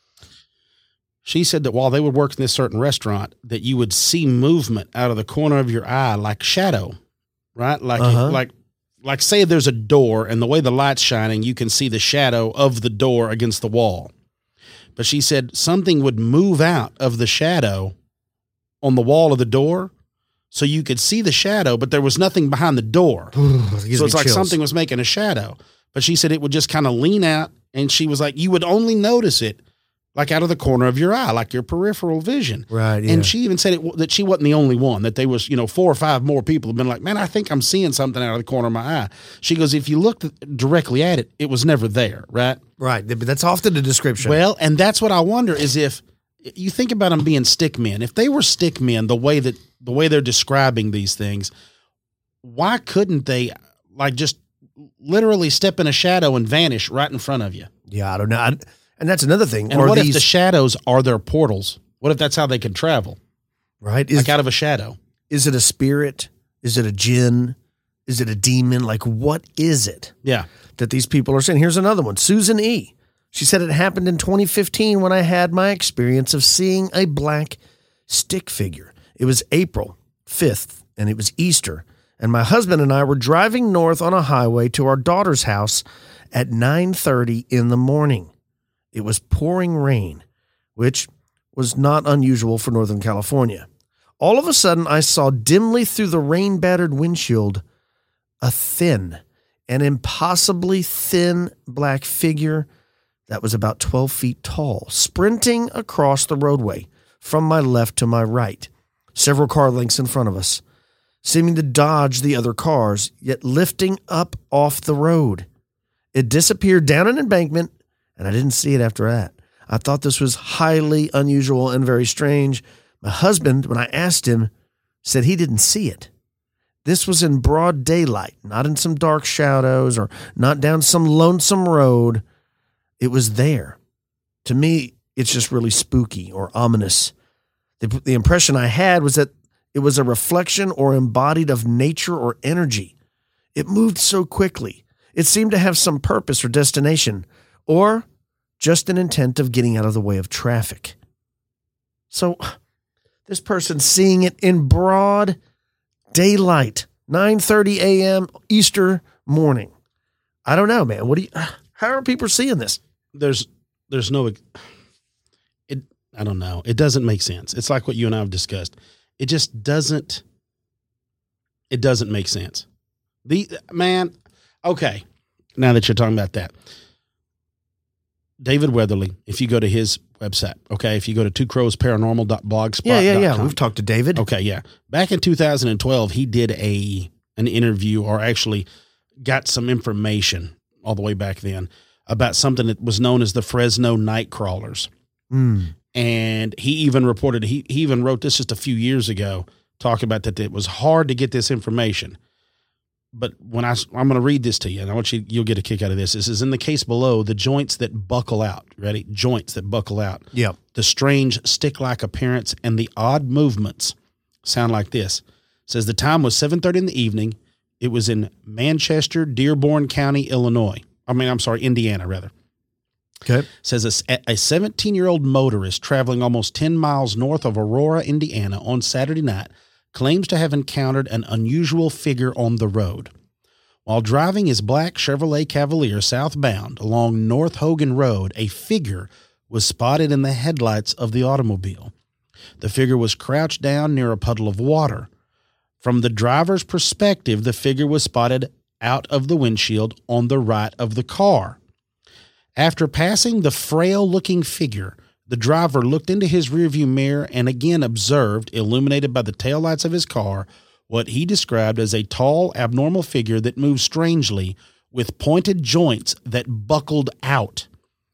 She said that while they would work in this certain restaurant, that you would see movement out of the corner of your eye, like shadow, right? Like, uh-huh. like, like say there's a door and the way the light's shining, you can see the shadow of the door against the wall. But she said something would move out of the shadow on the wall of the door, so you could see the shadow, but there was nothing behind the door. So it's like chills. Something was making a shadow. But she said it would just kind of lean out, and she was like, you would only notice it like out of the corner of your eye, like your peripheral vision. Right, yeah. And she even said it, that she wasn't the only one, that there was, you know, four or five more people have been like, man, I think I'm seeing something out of the corner of my eye. She goes, if you looked directly at it, it was never there, right? Right, but that's often the description. Well, and that's what I wonder is if, you think about them being stick men. If they were stick men, the way that the way they're describing these things, why couldn't they like just literally step in a shadow and vanish right in front of you? Yeah, I don't know. I, and that's another thing. And or what these, if the shadows are their portals? What if that's how they can travel? Right? Is, like out of a shadow. Is it a spirit? Is it a jinn? Is it a demon? Like, what is it? Yeah. That these people are saying? Here's another one. Susan E. She said it happened in twenty fifteen when I had my experience of seeing a black stick figure. It was April fifth, and it was Easter, and my husband and I were driving north on a highway to our daughter's house at nine thirty in the morning. It was pouring rain, which was not unusual for Northern California. All of a sudden, I saw dimly through the rain-battered windshield a thin, an impossibly thin black figure that was about twelve feet tall, sprinting across the roadway from my left to my right, several car lengths in front of us, seeming to dodge the other cars, yet lifting up off the road. It disappeared down an embankment, and I didn't see it after that. I thought this was highly unusual and very strange. My husband, when I asked him, said he didn't see it. This was in broad daylight, not in some dark shadows or not down some lonesome road. It was there. To me, it's just really spooky or ominous. The, the impression I had was that it was a reflection or embodied of nature or energy. It moved so quickly. It seemed to have some purpose or destination, or just an intent of getting out of the way of traffic. So this person seeing it in broad daylight, nine thirty a.m. Easter morning. I don't know, man. What do you, how are people seeing this? There's, there's no, it, I don't know. It doesn't make sense. It's like what you and I have discussed. It just doesn't, it doesn't make sense. The man. Okay. Now that you're talking about that, David Weatherly, if you go to his website, okay, if you go to two crows paranormal dot blogspot dot com. Yeah, yeah, yeah. We've talked to David. Okay, yeah. Back in two thousand twelve, he did a an interview, or actually got some information all the way back then about something that was known as the Fresno Night Crawlers. Mm. And he even reported, he, he even wrote this just a few years ago, talking about that it was hard to get this information. But when I, I'm going to read this to you, and I want you, you'll get a kick out of this. This is in the case below, the joints that buckle out. Ready? Joints that buckle out. Yeah. The strange stick-like appearance and the odd movements sound like this. It says the time was seven thirty in the evening. It was in Manchester, Dearborn County, Illinois. I mean, I'm sorry, Indiana, rather. Okay. Says a seventeen-year-old motorist traveling almost ten miles north of Aurora, Indiana on Saturday night claims to have encountered an unusual figure on the road. While driving his black Chevrolet Cavalier southbound along North Hogan Road, a figure was spotted in the headlights of the automobile. The figure was crouched down near a puddle of water. From the driver's perspective, the figure was spotted out of the windshield on the right of the car. After passing the frail-looking figure, the driver looked into his rearview mirror and again observed, illuminated by the taillights of his car, what he described as a tall, abnormal figure that moved strangely with pointed joints that buckled out.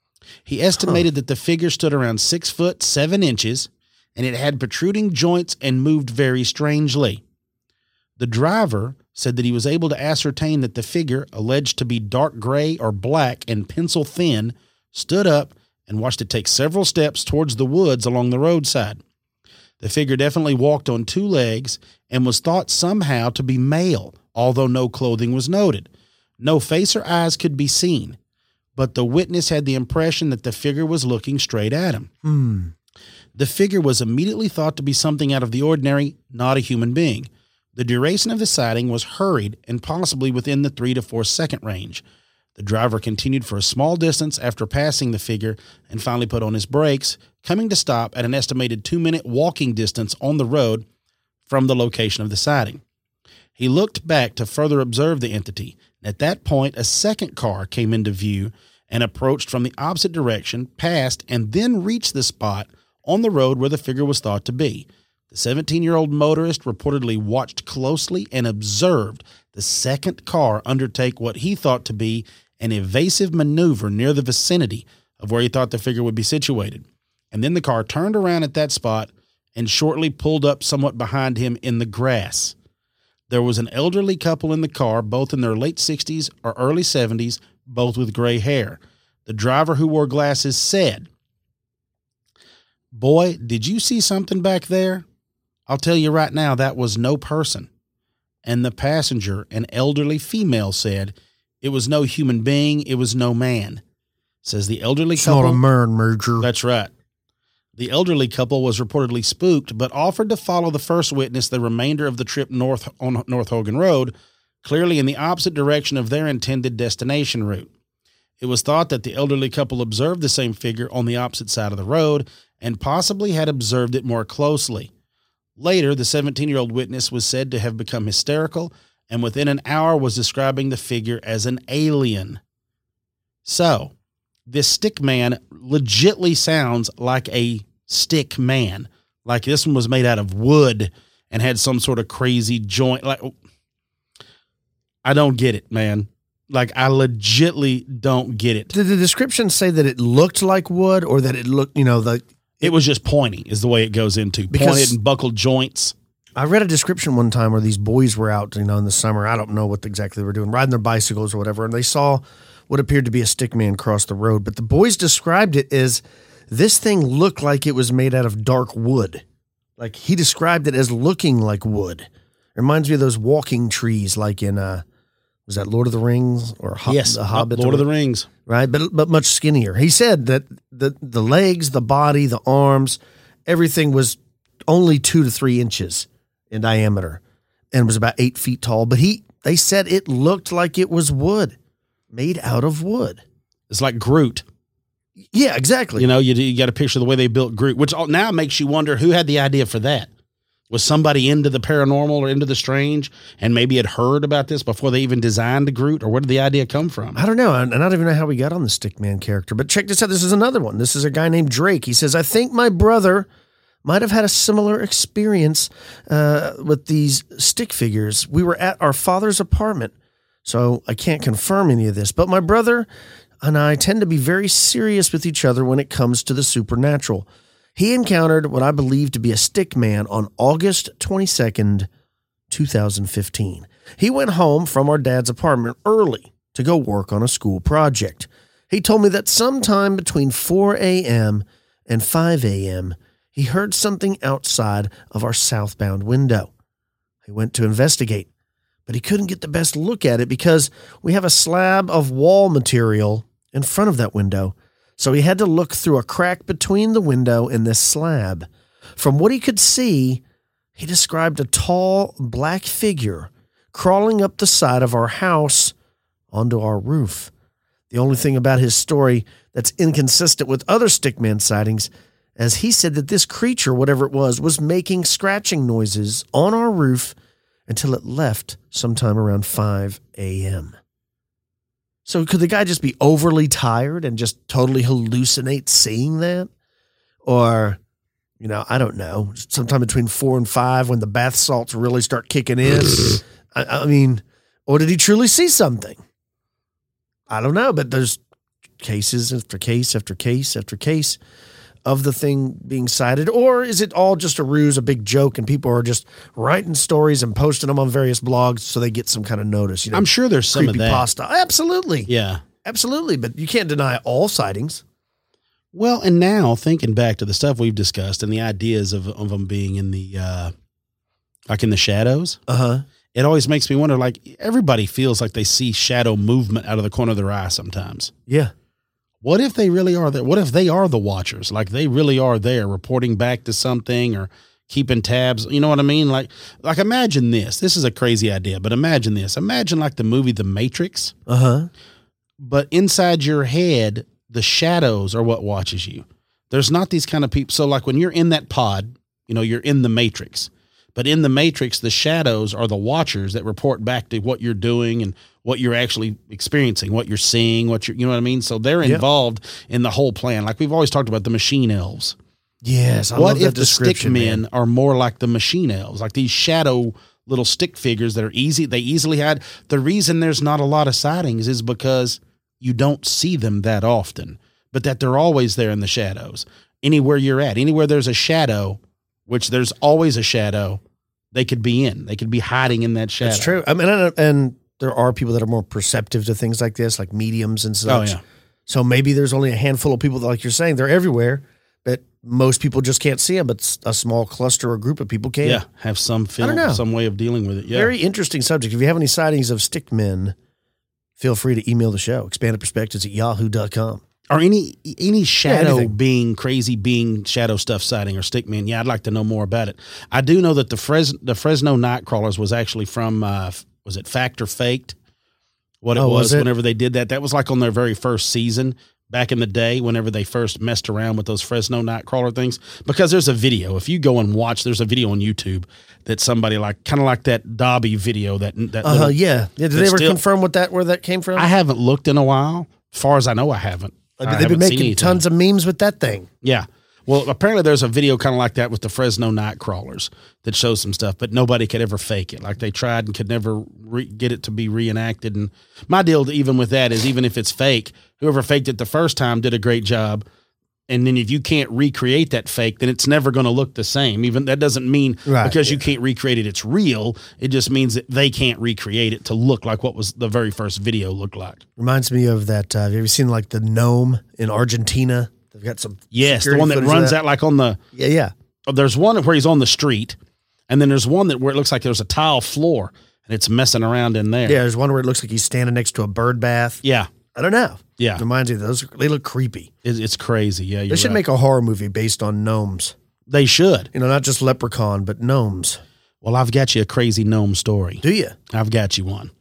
He estimated huh. that the figure stood around six foot seven inches, and it had protruding joints and moved very strangely. The driver said that he was able to ascertain that the figure, alleged to be dark gray or black and pencil thin, stood up and watched it take several steps towards the woods along the roadside. The figure definitely walked on two legs and was thought somehow to be male, although no clothing was noted. No face or eyes could be seen, but the witness had the impression that the figure was looking straight at him. Hmm. The figure was immediately thought to be something out of the ordinary, not a human being. The duration of the sighting was hurried and possibly within the three to four second range. The driver continued for a small distance after passing the figure and finally put on his brakes, coming to stop at an estimated two-minute walking distance on the road from the location of the sighting. He looked back to further observe the entity. At that point, a second car came into view and approached from the opposite direction, passed, and then reached the spot on the road where the figure was thought to be. The seventeen-year-old motorist reportedly watched closely and observed the second car undertake what he thought to be an evasive maneuver near the vicinity of where he thought the figure would be situated. And then the car turned around at that spot and shortly pulled up somewhat behind him in the grass. There was an elderly couple in the car, both in their late sixties or early seventies, both with gray hair. The driver, who wore glasses, said, "Boy, did you see something back there? I'll tell you right now, that was no person." And the passenger, an elderly female, said, "It was no human being. It was no man." Says the elderly it's couple. Not a man merger. That's right. The elderly couple was reportedly spooked, but offered to follow the first witness the remainder of the trip north on North Hogan Road, clearly in the opposite direction of their intended destination route. It was thought that the elderly couple observed the same figure on the opposite side of the road and possibly had observed it more closely. Later, the seventeen-year-old witness was said to have become hysterical and within an hour was describing the figure as an alien. So, this stick man legitly sounds like a stick man. Like this one was made out of wood and had some sort of crazy joint. Like, I don't get it, man. Like, I legitly don't get it. Did the description say that it looked like wood or that it looked, you know, like... It was just pointy is the way it goes into. Pointed and buckled joints. I read a description one time where these boys were out, you know, in the summer. I don't know what exactly they were doing, riding their bicycles or whatever, and they saw what appeared to be a stick man cross the road. But the boys described it as this thing looked like it was made out of dark wood. Like, he described it as looking like wood. It reminds me of those walking trees like in, uh, was that Lord of the Rings? or Ho- Yes, the Hobbit? Lord or, of the Rings. Right, but but much skinnier. He said that the, the legs, the body, the arms, everything was only two to three inches in diameter and was about eight feet tall. But he they said it looked like it was wood, made out of wood. It's like Groot. Yeah, exactly. You know, you, you got to picture the way they built Groot, which now makes you wonder who had the idea for that. Was somebody into the paranormal or into the strange and maybe had heard about this before they even designed Groot, or where did the idea come from? I don't know. And I don't even know how we got on the Stickman character. But check this out. This is another one. This is a guy named Drake. He says, "I think my brother might have had a similar experience uh, with these stick figures. We were at our father's apartment, so I can't confirm any of this. But my brother and I tend to be very serious with each other when it comes to the supernatural. He encountered what I believe to be a stick man on August twenty-second, twenty fifteen. He went home from our dad's apartment early to go work on a school project. He told me that sometime between four a.m. and five a.m., he heard something outside of our southbound window. He went to investigate, but he couldn't get the best look at it because we have a slab of wall material in front of that window. So he had to look through a crack between the window and this slab. From what he could see, he described a tall, black figure crawling up the side of our house onto our roof. The only thing about his story that's inconsistent with other stickman sightings, as he said that this creature, whatever it was, was making scratching noises on our roof until it left sometime around five a.m. So could the guy just be overly tired and just totally hallucinate seeing that? Or, you know, I don't know, sometime between four and five when the bath salts really start kicking in? I, I mean, or did he truly see something? I don't know, but there's cases after case after case after case of the thing being sighted. Or is it all just a ruse, a big joke, and people are just writing stories and posting them on various blogs so they get some kind of notice? You know, I'm sure there's some of that. Pasta. Absolutely. Yeah. Absolutely. But you can't deny all sightings. Well, and now thinking back to the stuff we've discussed and the ideas of, of them being in the, uh, like in the shadows. Uh-huh. It always makes me wonder, like, everybody feels like they see shadow movement out of the corner of their eye sometimes. Yeah. What if they really are there? What if they are the watchers? Like, they really are there reporting back to something or keeping tabs. You know what I mean? Like, like imagine this. This is a crazy idea, but imagine this. Imagine like the movie The Matrix. Uh-huh. But inside your head, the shadows are what watches you. There's not these kind of people. So like when you're in that pod, you know, you're in the Matrix. But in the Matrix, the shadows are the watchers that report back to what you're doing and what you're actually experiencing, what you're seeing, what you're, you know what I mean? So they're Yep. involved in the whole plan. Like we've always talked about the machine elves. Yes. I What love that if the stick description, men man. are more like the machine elves, like these shadow little stick figures that are easy, they easily hide. The reason there's not a lot of sightings is because you don't see them that often, but that they're always there in the shadows. Anywhere you're at, anywhere there's a shadow, which there's always a shadow, they could be in. They could be hiding in that shadow. That's true. I mean, and, and there are people that are more perceptive to things like this, like mediums and such. Oh, yeah. So maybe there's only a handful of people that, like you're saying, they're everywhere, but most people just can't see them, but a small cluster or group of people can. Yeah, have some film, know. some way of dealing with it. Yeah. Very interesting subject. If you have any sightings of stick men, feel free to email the show, expanded perspectives at yahoo dot com. Or any any shadow anything. being, crazy being, shadow stuff sighting or stickman. Yeah, I'd like to know more about it. I do know that the Fres the Fresno Nightcrawlers was actually from, uh, was it Fact or Faked? What it Oh, was, was it? whenever they did that. That was like on their very first season back in the day, whenever they first messed around with those Fresno Nightcrawler things. Because there's a video. If you go and watch, there's a video on YouTube that somebody like, kind of like that Dobby video. That, that Uh, little- yeah. yeah. Did but they ever still- confirm what that where that came from? I haven't looked in a while. As far as I know, I haven't. I I mean, they've been haven't seen making anything. tons of memes with that thing. Yeah. Well, apparently there's a video kind of like that with the Fresno Nightcrawlers that shows some stuff, but nobody could ever fake it. Like they tried and could never re- get it to be reenacted. And my deal, even with that, is even if it's fake, whoever faked it the first time did a great job. And then if you can't recreate that fake, then it's never going to look the same. Even that doesn't mean Right, because yeah. you can't recreate it, it's real. It just means that they can't recreate it to look like what was the very first video looked like. Reminds me of that. Uh, have you ever seen like the gnome in Argentina? They've got some. Yes, the security one that footage of runs out like on the. Yeah, yeah. Oh, there's one where he's on the street, and then there's one that where it looks like there's a tile floor and it's messing around in there. Yeah, there's one where it looks like he's standing next to a bird bath. Yeah. I don't know. Yeah. Reminds me of those. They look creepy. It's, it's crazy. Yeah. You're They should right. make a horror movie based on gnomes. They should. You know, not just leprechaun, but gnomes. Well, I've got you a crazy gnome story. Do you? I've got you one.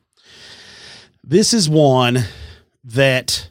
This is one that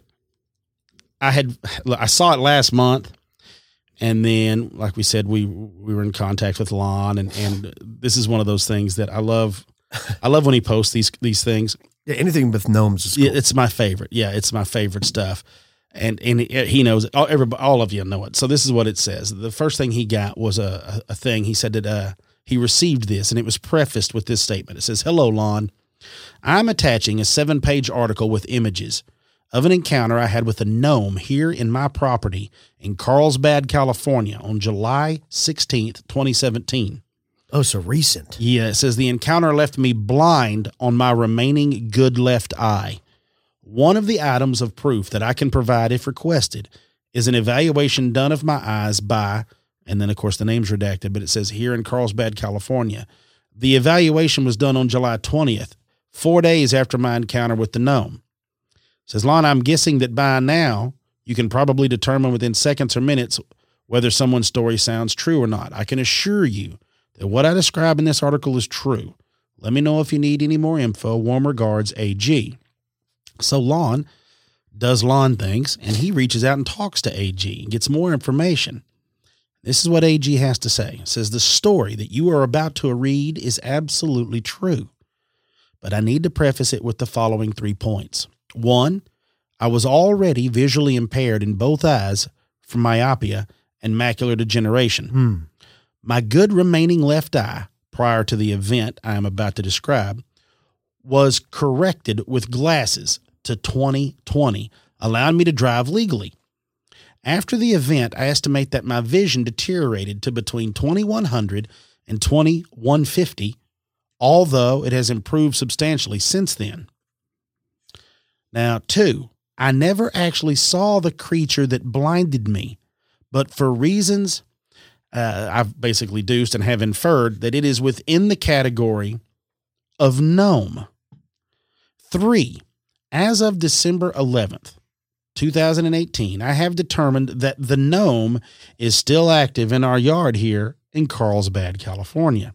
I had, I saw it last month. And then, like we said, we, we were in contact with Lon, and, and this is one of those things that I love. I love when he posts these, these things. Yeah, anything with gnomes is cool. Yeah, it's my favorite. Yeah, it's my favorite stuff. And and he knows it. All, everybody, all of you know it. So this is what it says. The first thing he got was a, a thing. He said that uh, he received this, and it was prefaced with this statement. It says, "Hello, Lon. I'm attaching a seven-page article with images of an encounter I had with a gnome here in my property in Carlsbad, California on July sixteenth, twenty seventeen. Oh, so recent. Yeah, it says the encounter left me blind on my remaining good left eye. One of the items of proof that I can provide if requested is an evaluation done of my eyes by," and then of course the name's redacted, but it says here in Carlsbad, California. "The evaluation was done on July twentieth, four days after my encounter with the gnome." It says, "Lon, I'm guessing that by now You can probably determine within seconds or minutes whether someone's story sounds true or not. I can assure you that what I describe in this article is true. Let me know if you need any more info. Warm regards, A G. So Lon does Lon things, and he reaches out and talks to A G and gets more information. This is what A G has to say. It says, the story that you are about to read is absolutely true, but I need to preface it with the following three points. One, I was already visually impaired in both eyes from myopia and macular degeneration. Hmm. My good remaining left eye, prior to the event I am about to describe, was corrected with glasses to twenty twenty, allowing me to drive legally. After the event, I estimate that my vision deteriorated to between twenty-one hundred and twenty-one fifty, although it has improved substantially since then. Now, two, I never actually saw the creature that blinded me, but for reasons uh, I've basically deduced and have inferred that it is within the category of gnome. Three, as of December eleventh, two thousand eighteen, I have determined that the gnome is still active in our yard here in Carlsbad, California.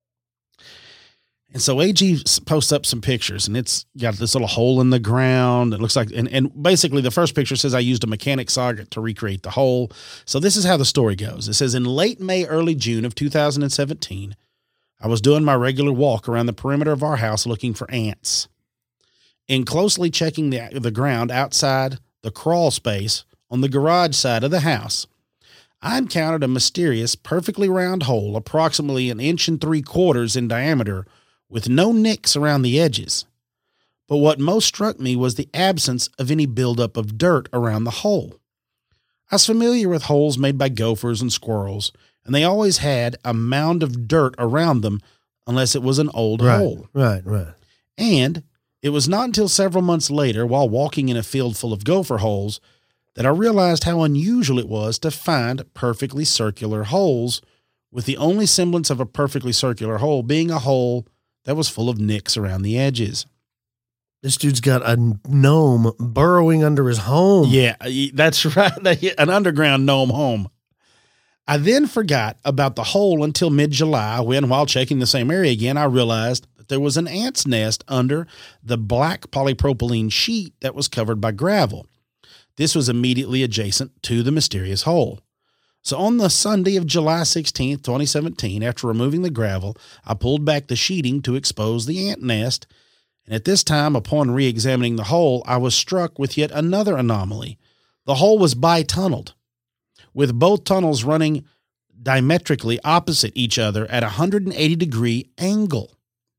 And so A G posts up some pictures, and it's got this little hole in the ground. It looks like, and, and basically the first picture says I used a mechanic socket to recreate the hole. So this is how the story goes. It says in late May, early June of two thousand seventeen, I was doing my regular walk around the perimeter of our house looking for ants. In closely checking the, the ground outside the crawl space on the garage side of the house, I encountered a mysterious, perfectly round hole approximately an inch and three quarters in diameter with no nicks around the edges. But what most struck me was the absence of any buildup of dirt around the hole. I was familiar with holes made by gophers and squirrels, and they always had a mound of dirt around them unless it was an old right, hole. Right, right. And it was not until several months later, while walking in a field full of gopher holes, that I realized how unusual it was to find perfectly circular holes, with the only semblance of a perfectly circular hole being a hole that was full of nicks around the edges. This dude's got a gnome burrowing under his home. Yeah, that's right. An underground gnome home. I then forgot about the hole until mid-July when, while checking the same area again, I realized that there was an ant's nest under the black polypropylene sheet that was covered by gravel. This was immediately adjacent to the mysterious hole. So on the Sunday of July sixteenth, twenty seventeen, after removing the gravel, I pulled back the sheeting to expose the ant nest, and at this time, upon re-examining the hole, I was struck with yet another anomaly. The hole was bi-tunneled, with both tunnels running diametrically opposite each other at a one hundred eighty degree angle.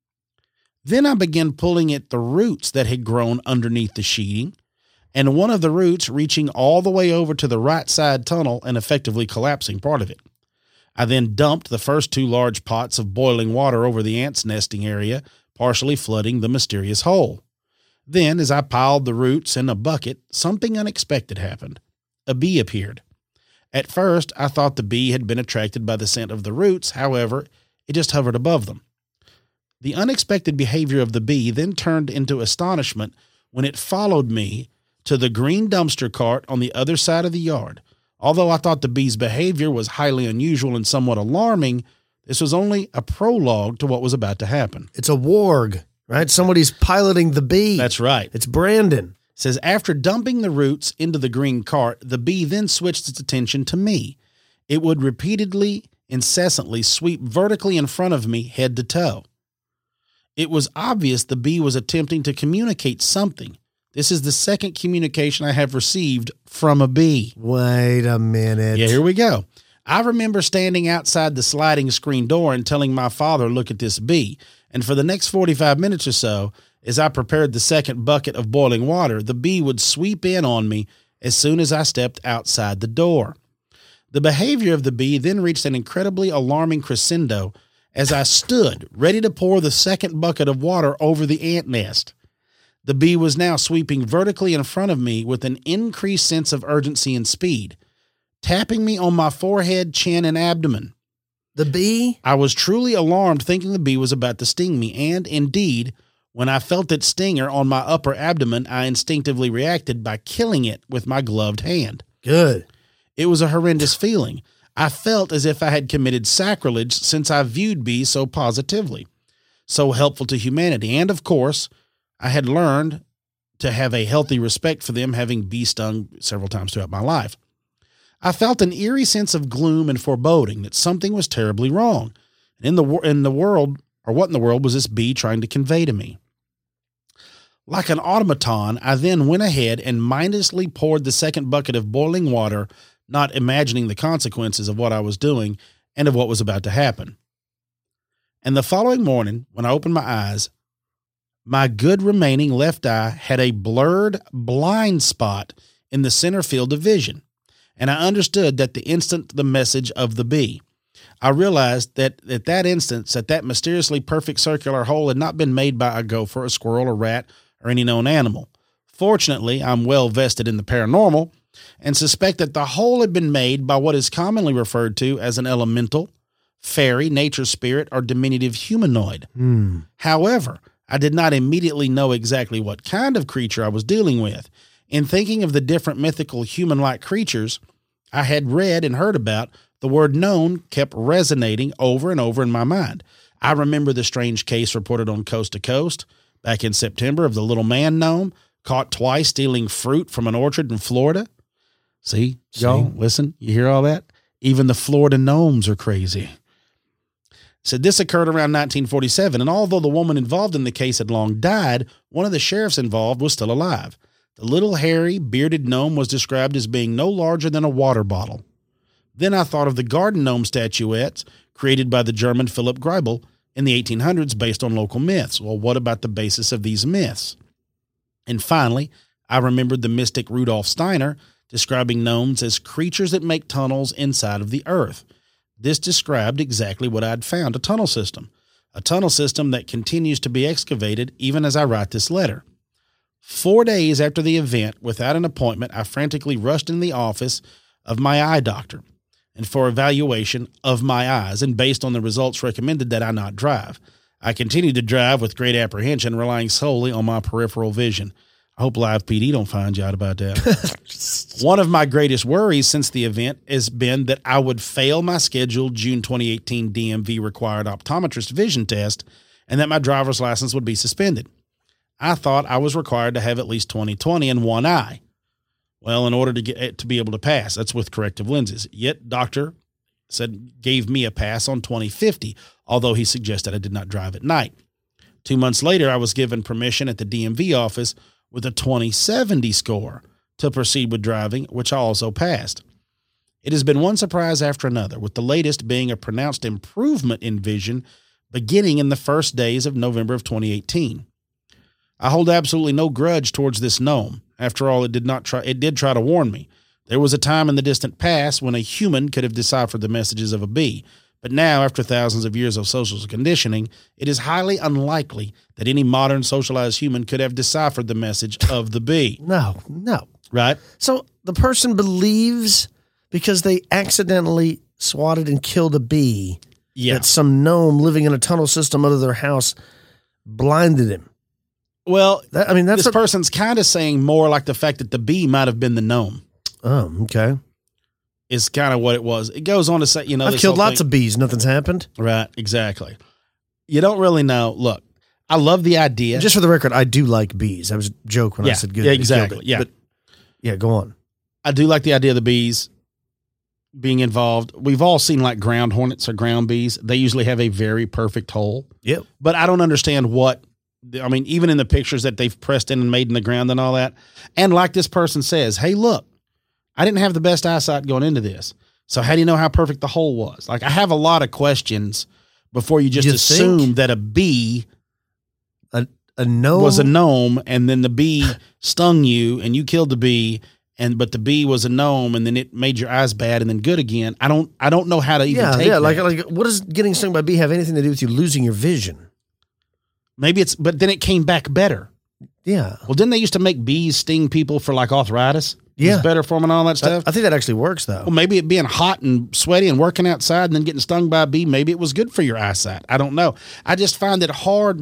Then I began pulling at the roots that had grown underneath the sheeting, and one of the roots reaching all the way over to the right side tunnel and effectively collapsing part of it. I then dumped the first two large pots of boiling water over the ants' nesting area, partially flooding the mysterious hole. Then, as I piled the roots in a bucket, something unexpected happened. A bee appeared. At first, I thought the bee had been attracted by the scent of the roots. However, it just hovered above them. The unexpected behavior of the bee then turned into astonishment when it followed me to the green dumpster cart on the other side of the yard. Although I thought the bee's behavior was highly unusual and somewhat alarming, this was only a prologue to what was about to happen. It's a warg, right? Somebody's piloting the bee. That's right. It's Brandon. It says, after dumping the roots into the green cart, the bee then switched its attention to me. It would repeatedly, incessantly sweep vertically in front of me, head to toe. It was obvious the bee was attempting to communicate something. This is the second communication I have received from a bee. Wait a minute. Yeah, here we go. I remember standing outside the sliding screen door and telling my father, look at this bee. And for the next forty-five minutes or so, as I prepared the second bucket of boiling water, the bee would sweep in on me as soon as I stepped outside the door. The behavior of the bee then reached an incredibly alarming crescendo as I stood ready to pour the second bucket of water over the ant nest. The bee was now sweeping vertically in front of me with an increased sense of urgency and speed, tapping me on my forehead, chin, and abdomen. The bee? I was truly alarmed, thinking the bee was about to sting me, and, indeed, When I felt its stinger on my upper abdomen, I instinctively reacted by killing it with my gloved hand. Good. It was a horrendous feeling. I felt as if I had committed sacrilege since I viewed bees so positively, so helpful to humanity. And, of course, I had learned to have a healthy respect for them, having bee stung several times throughout my life. I felt an eerie sense of gloom and foreboding that something was terribly wrong. In the, in the world, or what in the world was this bee trying to convey to me? Like an automaton, I then went ahead and mindlessly poured the second bucket of boiling water, not imagining the consequences of what I was doing and of what was about to happen. And the following morning, when I opened my eyes, my good remaining left eye had a blurred blind spot in the center field of vision, and I understood that the instant the message of the bee. I realized that at that instance, that that mysteriously perfect circular hole had not been made by a gopher, a squirrel, a rat, or any known animal. Fortunately, I'm well vested in the paranormal and suspect that the hole had been made by what is commonly referred to as an elemental, fairy, nature spirit, or diminutive humanoid. Mm. However, I did not immediately know exactly what kind of creature I was dealing with. In thinking of the different mythical human-like creatures I had read and heard about, the word known kept resonating over and over in my mind. I remember the strange case reported on Coast to Coast back in September of the little man gnome caught twice stealing fruit from an orchard in Florida. See, y'all, listen, you hear all that? Even the Florida gnomes are crazy. Said this occurred around nineteen forty-seven, and although the woman involved in the case had long died, one of the sheriffs involved was still alive. The little hairy, bearded gnome was described as being no larger than a water bottle. Then I thought of the garden gnome statuettes created by the German Philip Greibel in the eighteen hundreds based on local myths. Well, what about the basis of these myths? And finally, I remembered the mystic Rudolf Steiner describing gnomes as creatures that make tunnels inside of the earth. This described exactly what I'd found, a tunnel system, a tunnel system that continues to be excavated even as I write this letter. Four days after the event, without an appointment, I frantically rushed in the office of my eye doctor and for evaluation of my eyes, and based on the results recommended that I not drive. I continued to drive with great apprehension, relying solely on my peripheral vision. I hope Live P D don't find you out about that. One of my greatest worries since the event has been that I would fail my scheduled June twenty eighteen D M V required optometrist vision test and that my driver's license would be suspended. I thought I was required to have at least twenty twenty in one eye. Well, in order to get it to be able to pass, that's with corrective lenses. Yet doctor said gave me a pass on twenty fifty, although he suggested I did not drive at night. Two months later, I was given permission at the D M V office with a twenty seventy score to proceed with driving, which I also passed. It has been one surprise after another, with the latest being a pronounced improvement in vision beginning in the first days of November of twenty eighteen. I hold absolutely no grudge towards this gnome. After all, it did not try, it did try to warn me. There was a time in the distant past when a human could have deciphered the messages of a bee. But now, after thousands of years of social conditioning, it is highly unlikely that any modern socialized human could have deciphered the message of the bee. No, no. Right? So the person believes because they accidentally swatted and killed a bee Yeah. that some gnome living in a tunnel system under their house blinded him. Well, That, I mean, that's this a, person's kind of saying more like the fact that the bee might have been the gnome oh, okay. is kind of what it was. It goes on to say, you know, I've this killed whole lots thing- of bees. Nothing's happened. Right, exactly. You don't really know. Look, I love the idea. Just for the record, I do like bees. I was a joke when Yeah, I said good. yeah, that he killed exactly, it. yeah. But yeah, go on. I do like the idea of the bees being involved. We've all seen like ground hornets or ground bees. They usually have a very perfect hole. Yep. But I don't understand what, I mean, even in the pictures that they've pressed in and made in the ground and all that. And like this person says, hey, look, I didn't have the best eyesight going into this. So how do you know how perfect the hole was? Like, I have a lot of questions before you just You assume think? that a bee A, a gnome was a gnome and then the bee stung you and you killed the bee. And but the bee was a gnome, and then it made your eyes bad, and then good again. I don't, I don't know how to even Yeah, take yeah. that. Like, like, what does getting stung by a bee have anything to do with you losing your vision? Maybe it's, but then it came back better. Yeah. Well, didn't they used to make bees sting people for like arthritis? Yeah. It's better for them and all that I, stuff. I think that actually works, though. Well, maybe it being hot and sweaty and working outside and then getting stung by a bee, maybe it was good for your eyesight. I don't know. I just find it hard.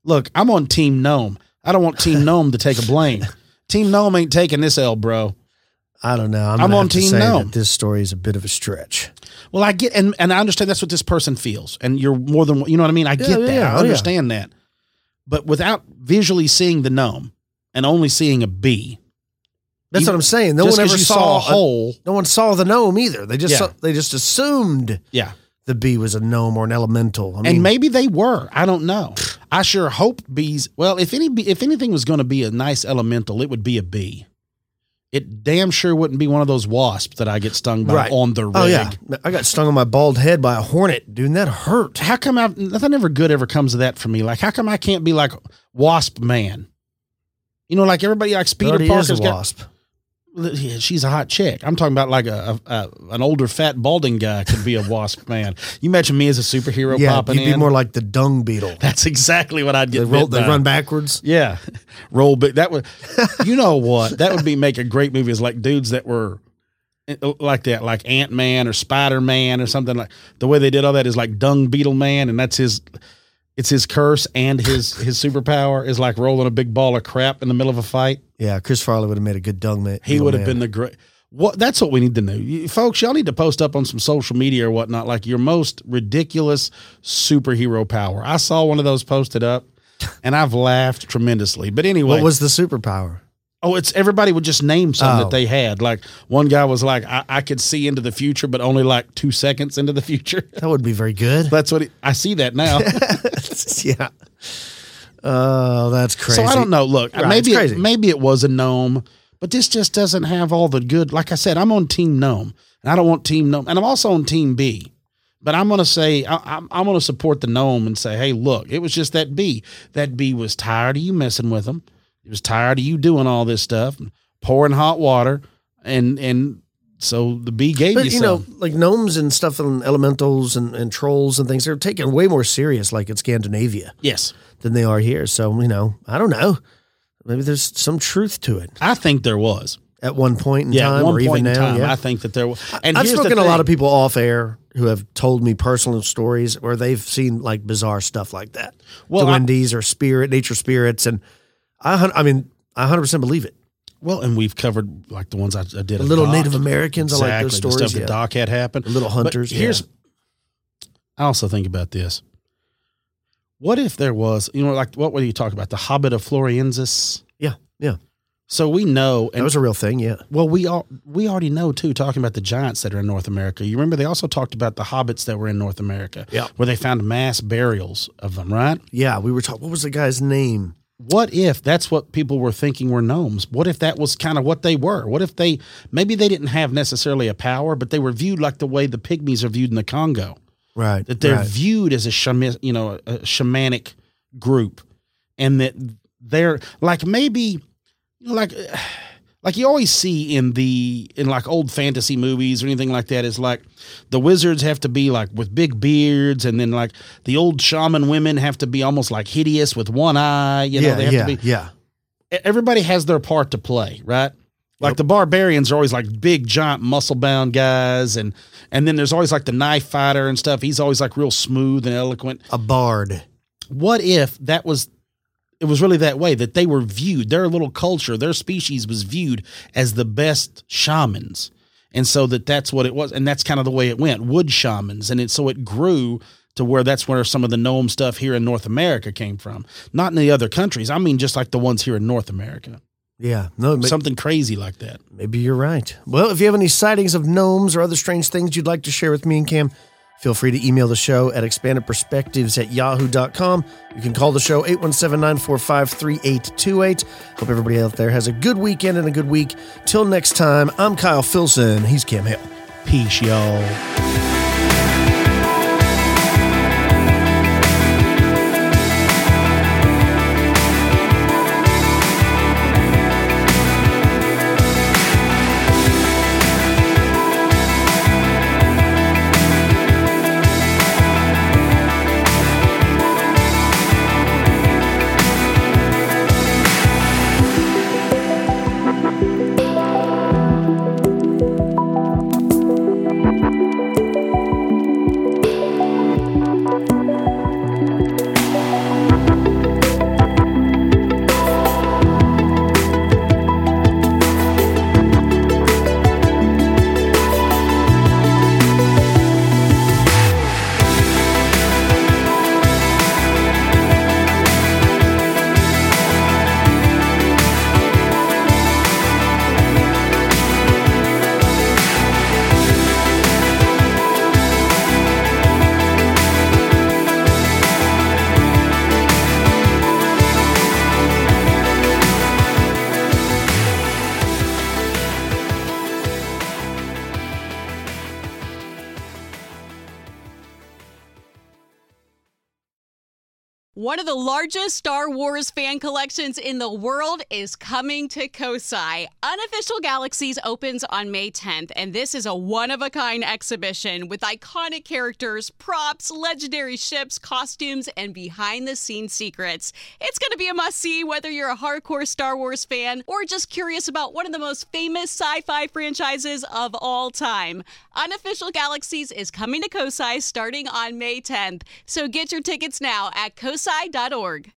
Look, I'm on Team Gnome. I don't want Team Gnome to take a blame. Team Gnome ain't taking this L, bro. I don't know. I'm, I'm gonna on have to Team say Gnome. that this story is a bit of a stretch. Well, I get, and, and I understand that's what this person feels. And you're more than, you know what I mean? I get Yeah, that. yeah, I oh, understand that. But without visually seeing the gnome and only seeing a bee. That's you, what I'm saying. No just one 'cause ever you saw, saw a a hole. No one saw the gnome either. They just Yeah. saw, they just assumed Yeah. the bee was a gnome or an elemental. I mean, And maybe they were. I don't know. I sure hope bees. Well, if any, if anything was going to be a nice elemental, it would be a bee. It damn sure wouldn't be one of those wasps that I get stung by Right. on the rig. oh yeah, I got stung on my bald head by a hornet, dude. And that hurt. How come I, nothing ever good ever comes of that for me? Like, how come I can't be like Wasp Man? You know, like everybody likes There Peter already is Parker's a got. wasp. Yeah, she's a hot chick. I'm talking about like a, a, a an older fat balding guy could be a Wasp Man. You imagine me as a superhero Yeah, popping you'd be in. more like the dung beetle. That's exactly what I'd get. They roll, bit they by. run backwards. Yeah, roll big. That would, you know what? That would be make a great movie. Is like dudes that were like that, like Ant Man or Spider Man or something like. The way they did all that is like Dung Beetle Man, and that's his. It's his curse and his his superpower is like rolling a big ball of crap in the middle of a fight. Yeah, Chris Farley would have made a good dung man. He would have been the great. What that's what we need to know, you, folks. Y'all need to post up on some social media or whatnot, like your most ridiculous superhero power. I saw one of those posted up, and I've laughed tremendously. But anyway, What was the superpower? oh, it's everybody would just name something Oh. that they had. Like one guy was like, I, I could see into the future, but only like two seconds into the future. That would be very good. That's what he, I see that now. yeah. Oh, that's crazy. So I don't know. Look, Right, maybe it's it, crazy. maybe it was a gnome, but this just doesn't have all the good. Like I said, I'm on Team Gnome, and I don't want Team Gnome, and I'm also on Team B. But I'm going to say I, I'm, I'm going to support the gnome and say, hey, look, it was just that bee. That bee was tired of you messing with him. He was tired of you doing all this stuff, pouring hot water, and and so the bee gave But you you some. know, like gnomes and stuff and elementals and, and trolls and things, they're taken way more serious, like in Scandinavia, Yes, than they are here. So you know, I don't know. Maybe there's some truth to it I think there was. at one point in Yeah, time, at one or point even in now. time, yeah. I think that there was. And I've here's the spoken to a lot thing. of people off air who have told me personal stories where they've seen like bizarre stuff like that. Well, the I- Wendy's or spirit, nature spirits, and I, hun- I mean, I one hundred percent believe it. Well, and we've covered like the ones I, I did. The at little Doc. Native Americans, I like Exactly, those the stories. stuff yeah. that Doc had happened. The little hunters. But here's, yeah. I also think about this. What if there was, you know, like what were you talking about? The Hobbit of Floriensis. yeah, yeah, So we know, and that was a real thing. Yeah, well, we all we already know too. Talking about the giants that are in North America, you remember they also talked about the hobbits that were in North America. Yeah. where they found mass burials of them. Right. yeah. We were talking. What was the guy's name? What if that's what people were thinking were gnomes? What if that was kind of what they were? What if they maybe they didn't have necessarily a power, but they were viewed like the way the pygmies are viewed in the Congo? Right. That they're right. viewed as a shaman, you know, a shamanic group, and that they're like maybe, you know, like like you always see in the in like old fantasy movies or anything like that is like the wizards have to be like with big beards, and then like the old shaman women have to be almost like hideous with one eye. You know, yeah, they have yeah, to be. yeah. Everybody has their part to play, right? Like Yep. the barbarians are always like big, giant, muscle-bound guys, and and then there's always like the knife fighter and stuff. He's always like real smooth and eloquent. A bard. What if that was, it was really that way, that they were viewed, their little culture, their species was viewed as the best shamans. And so that that's what it was. And that's kind of the way it went, wood shamans. And it, so it grew to where that's where some of the gnome stuff here in North America came from. Not in the other countries. I mean, just like the ones here in North America. Yeah. No, ma- Something crazy like that. maybe you're right. Well, if you have any sightings of gnomes or other strange things you'd like to share with me and Cam, feel free to email the show at expanded perspectives at yahoo dot com. You can call the show eight one seven, nine four five, three eight two eight. Hope everybody out there has a good weekend and a good week. Till next time, I'm Kyle Filson. He's Cam Hale. Peace, y'all. One of the largest Star Wars fan collections in the world is coming to Kosai. Unofficial Galaxies opens on May tenth, and this is a one-of-a-kind exhibition with iconic characters, props, legendary ships, costumes, and behind-the-scenes secrets. It's going to be a must-see whether you're a hardcore Star Wars fan or just curious about one of the most famous sci-fi franchises of all time. Unofficial Galaxies is coming to Kosai starting on May tenth, so get your tickets now at kosai dot org.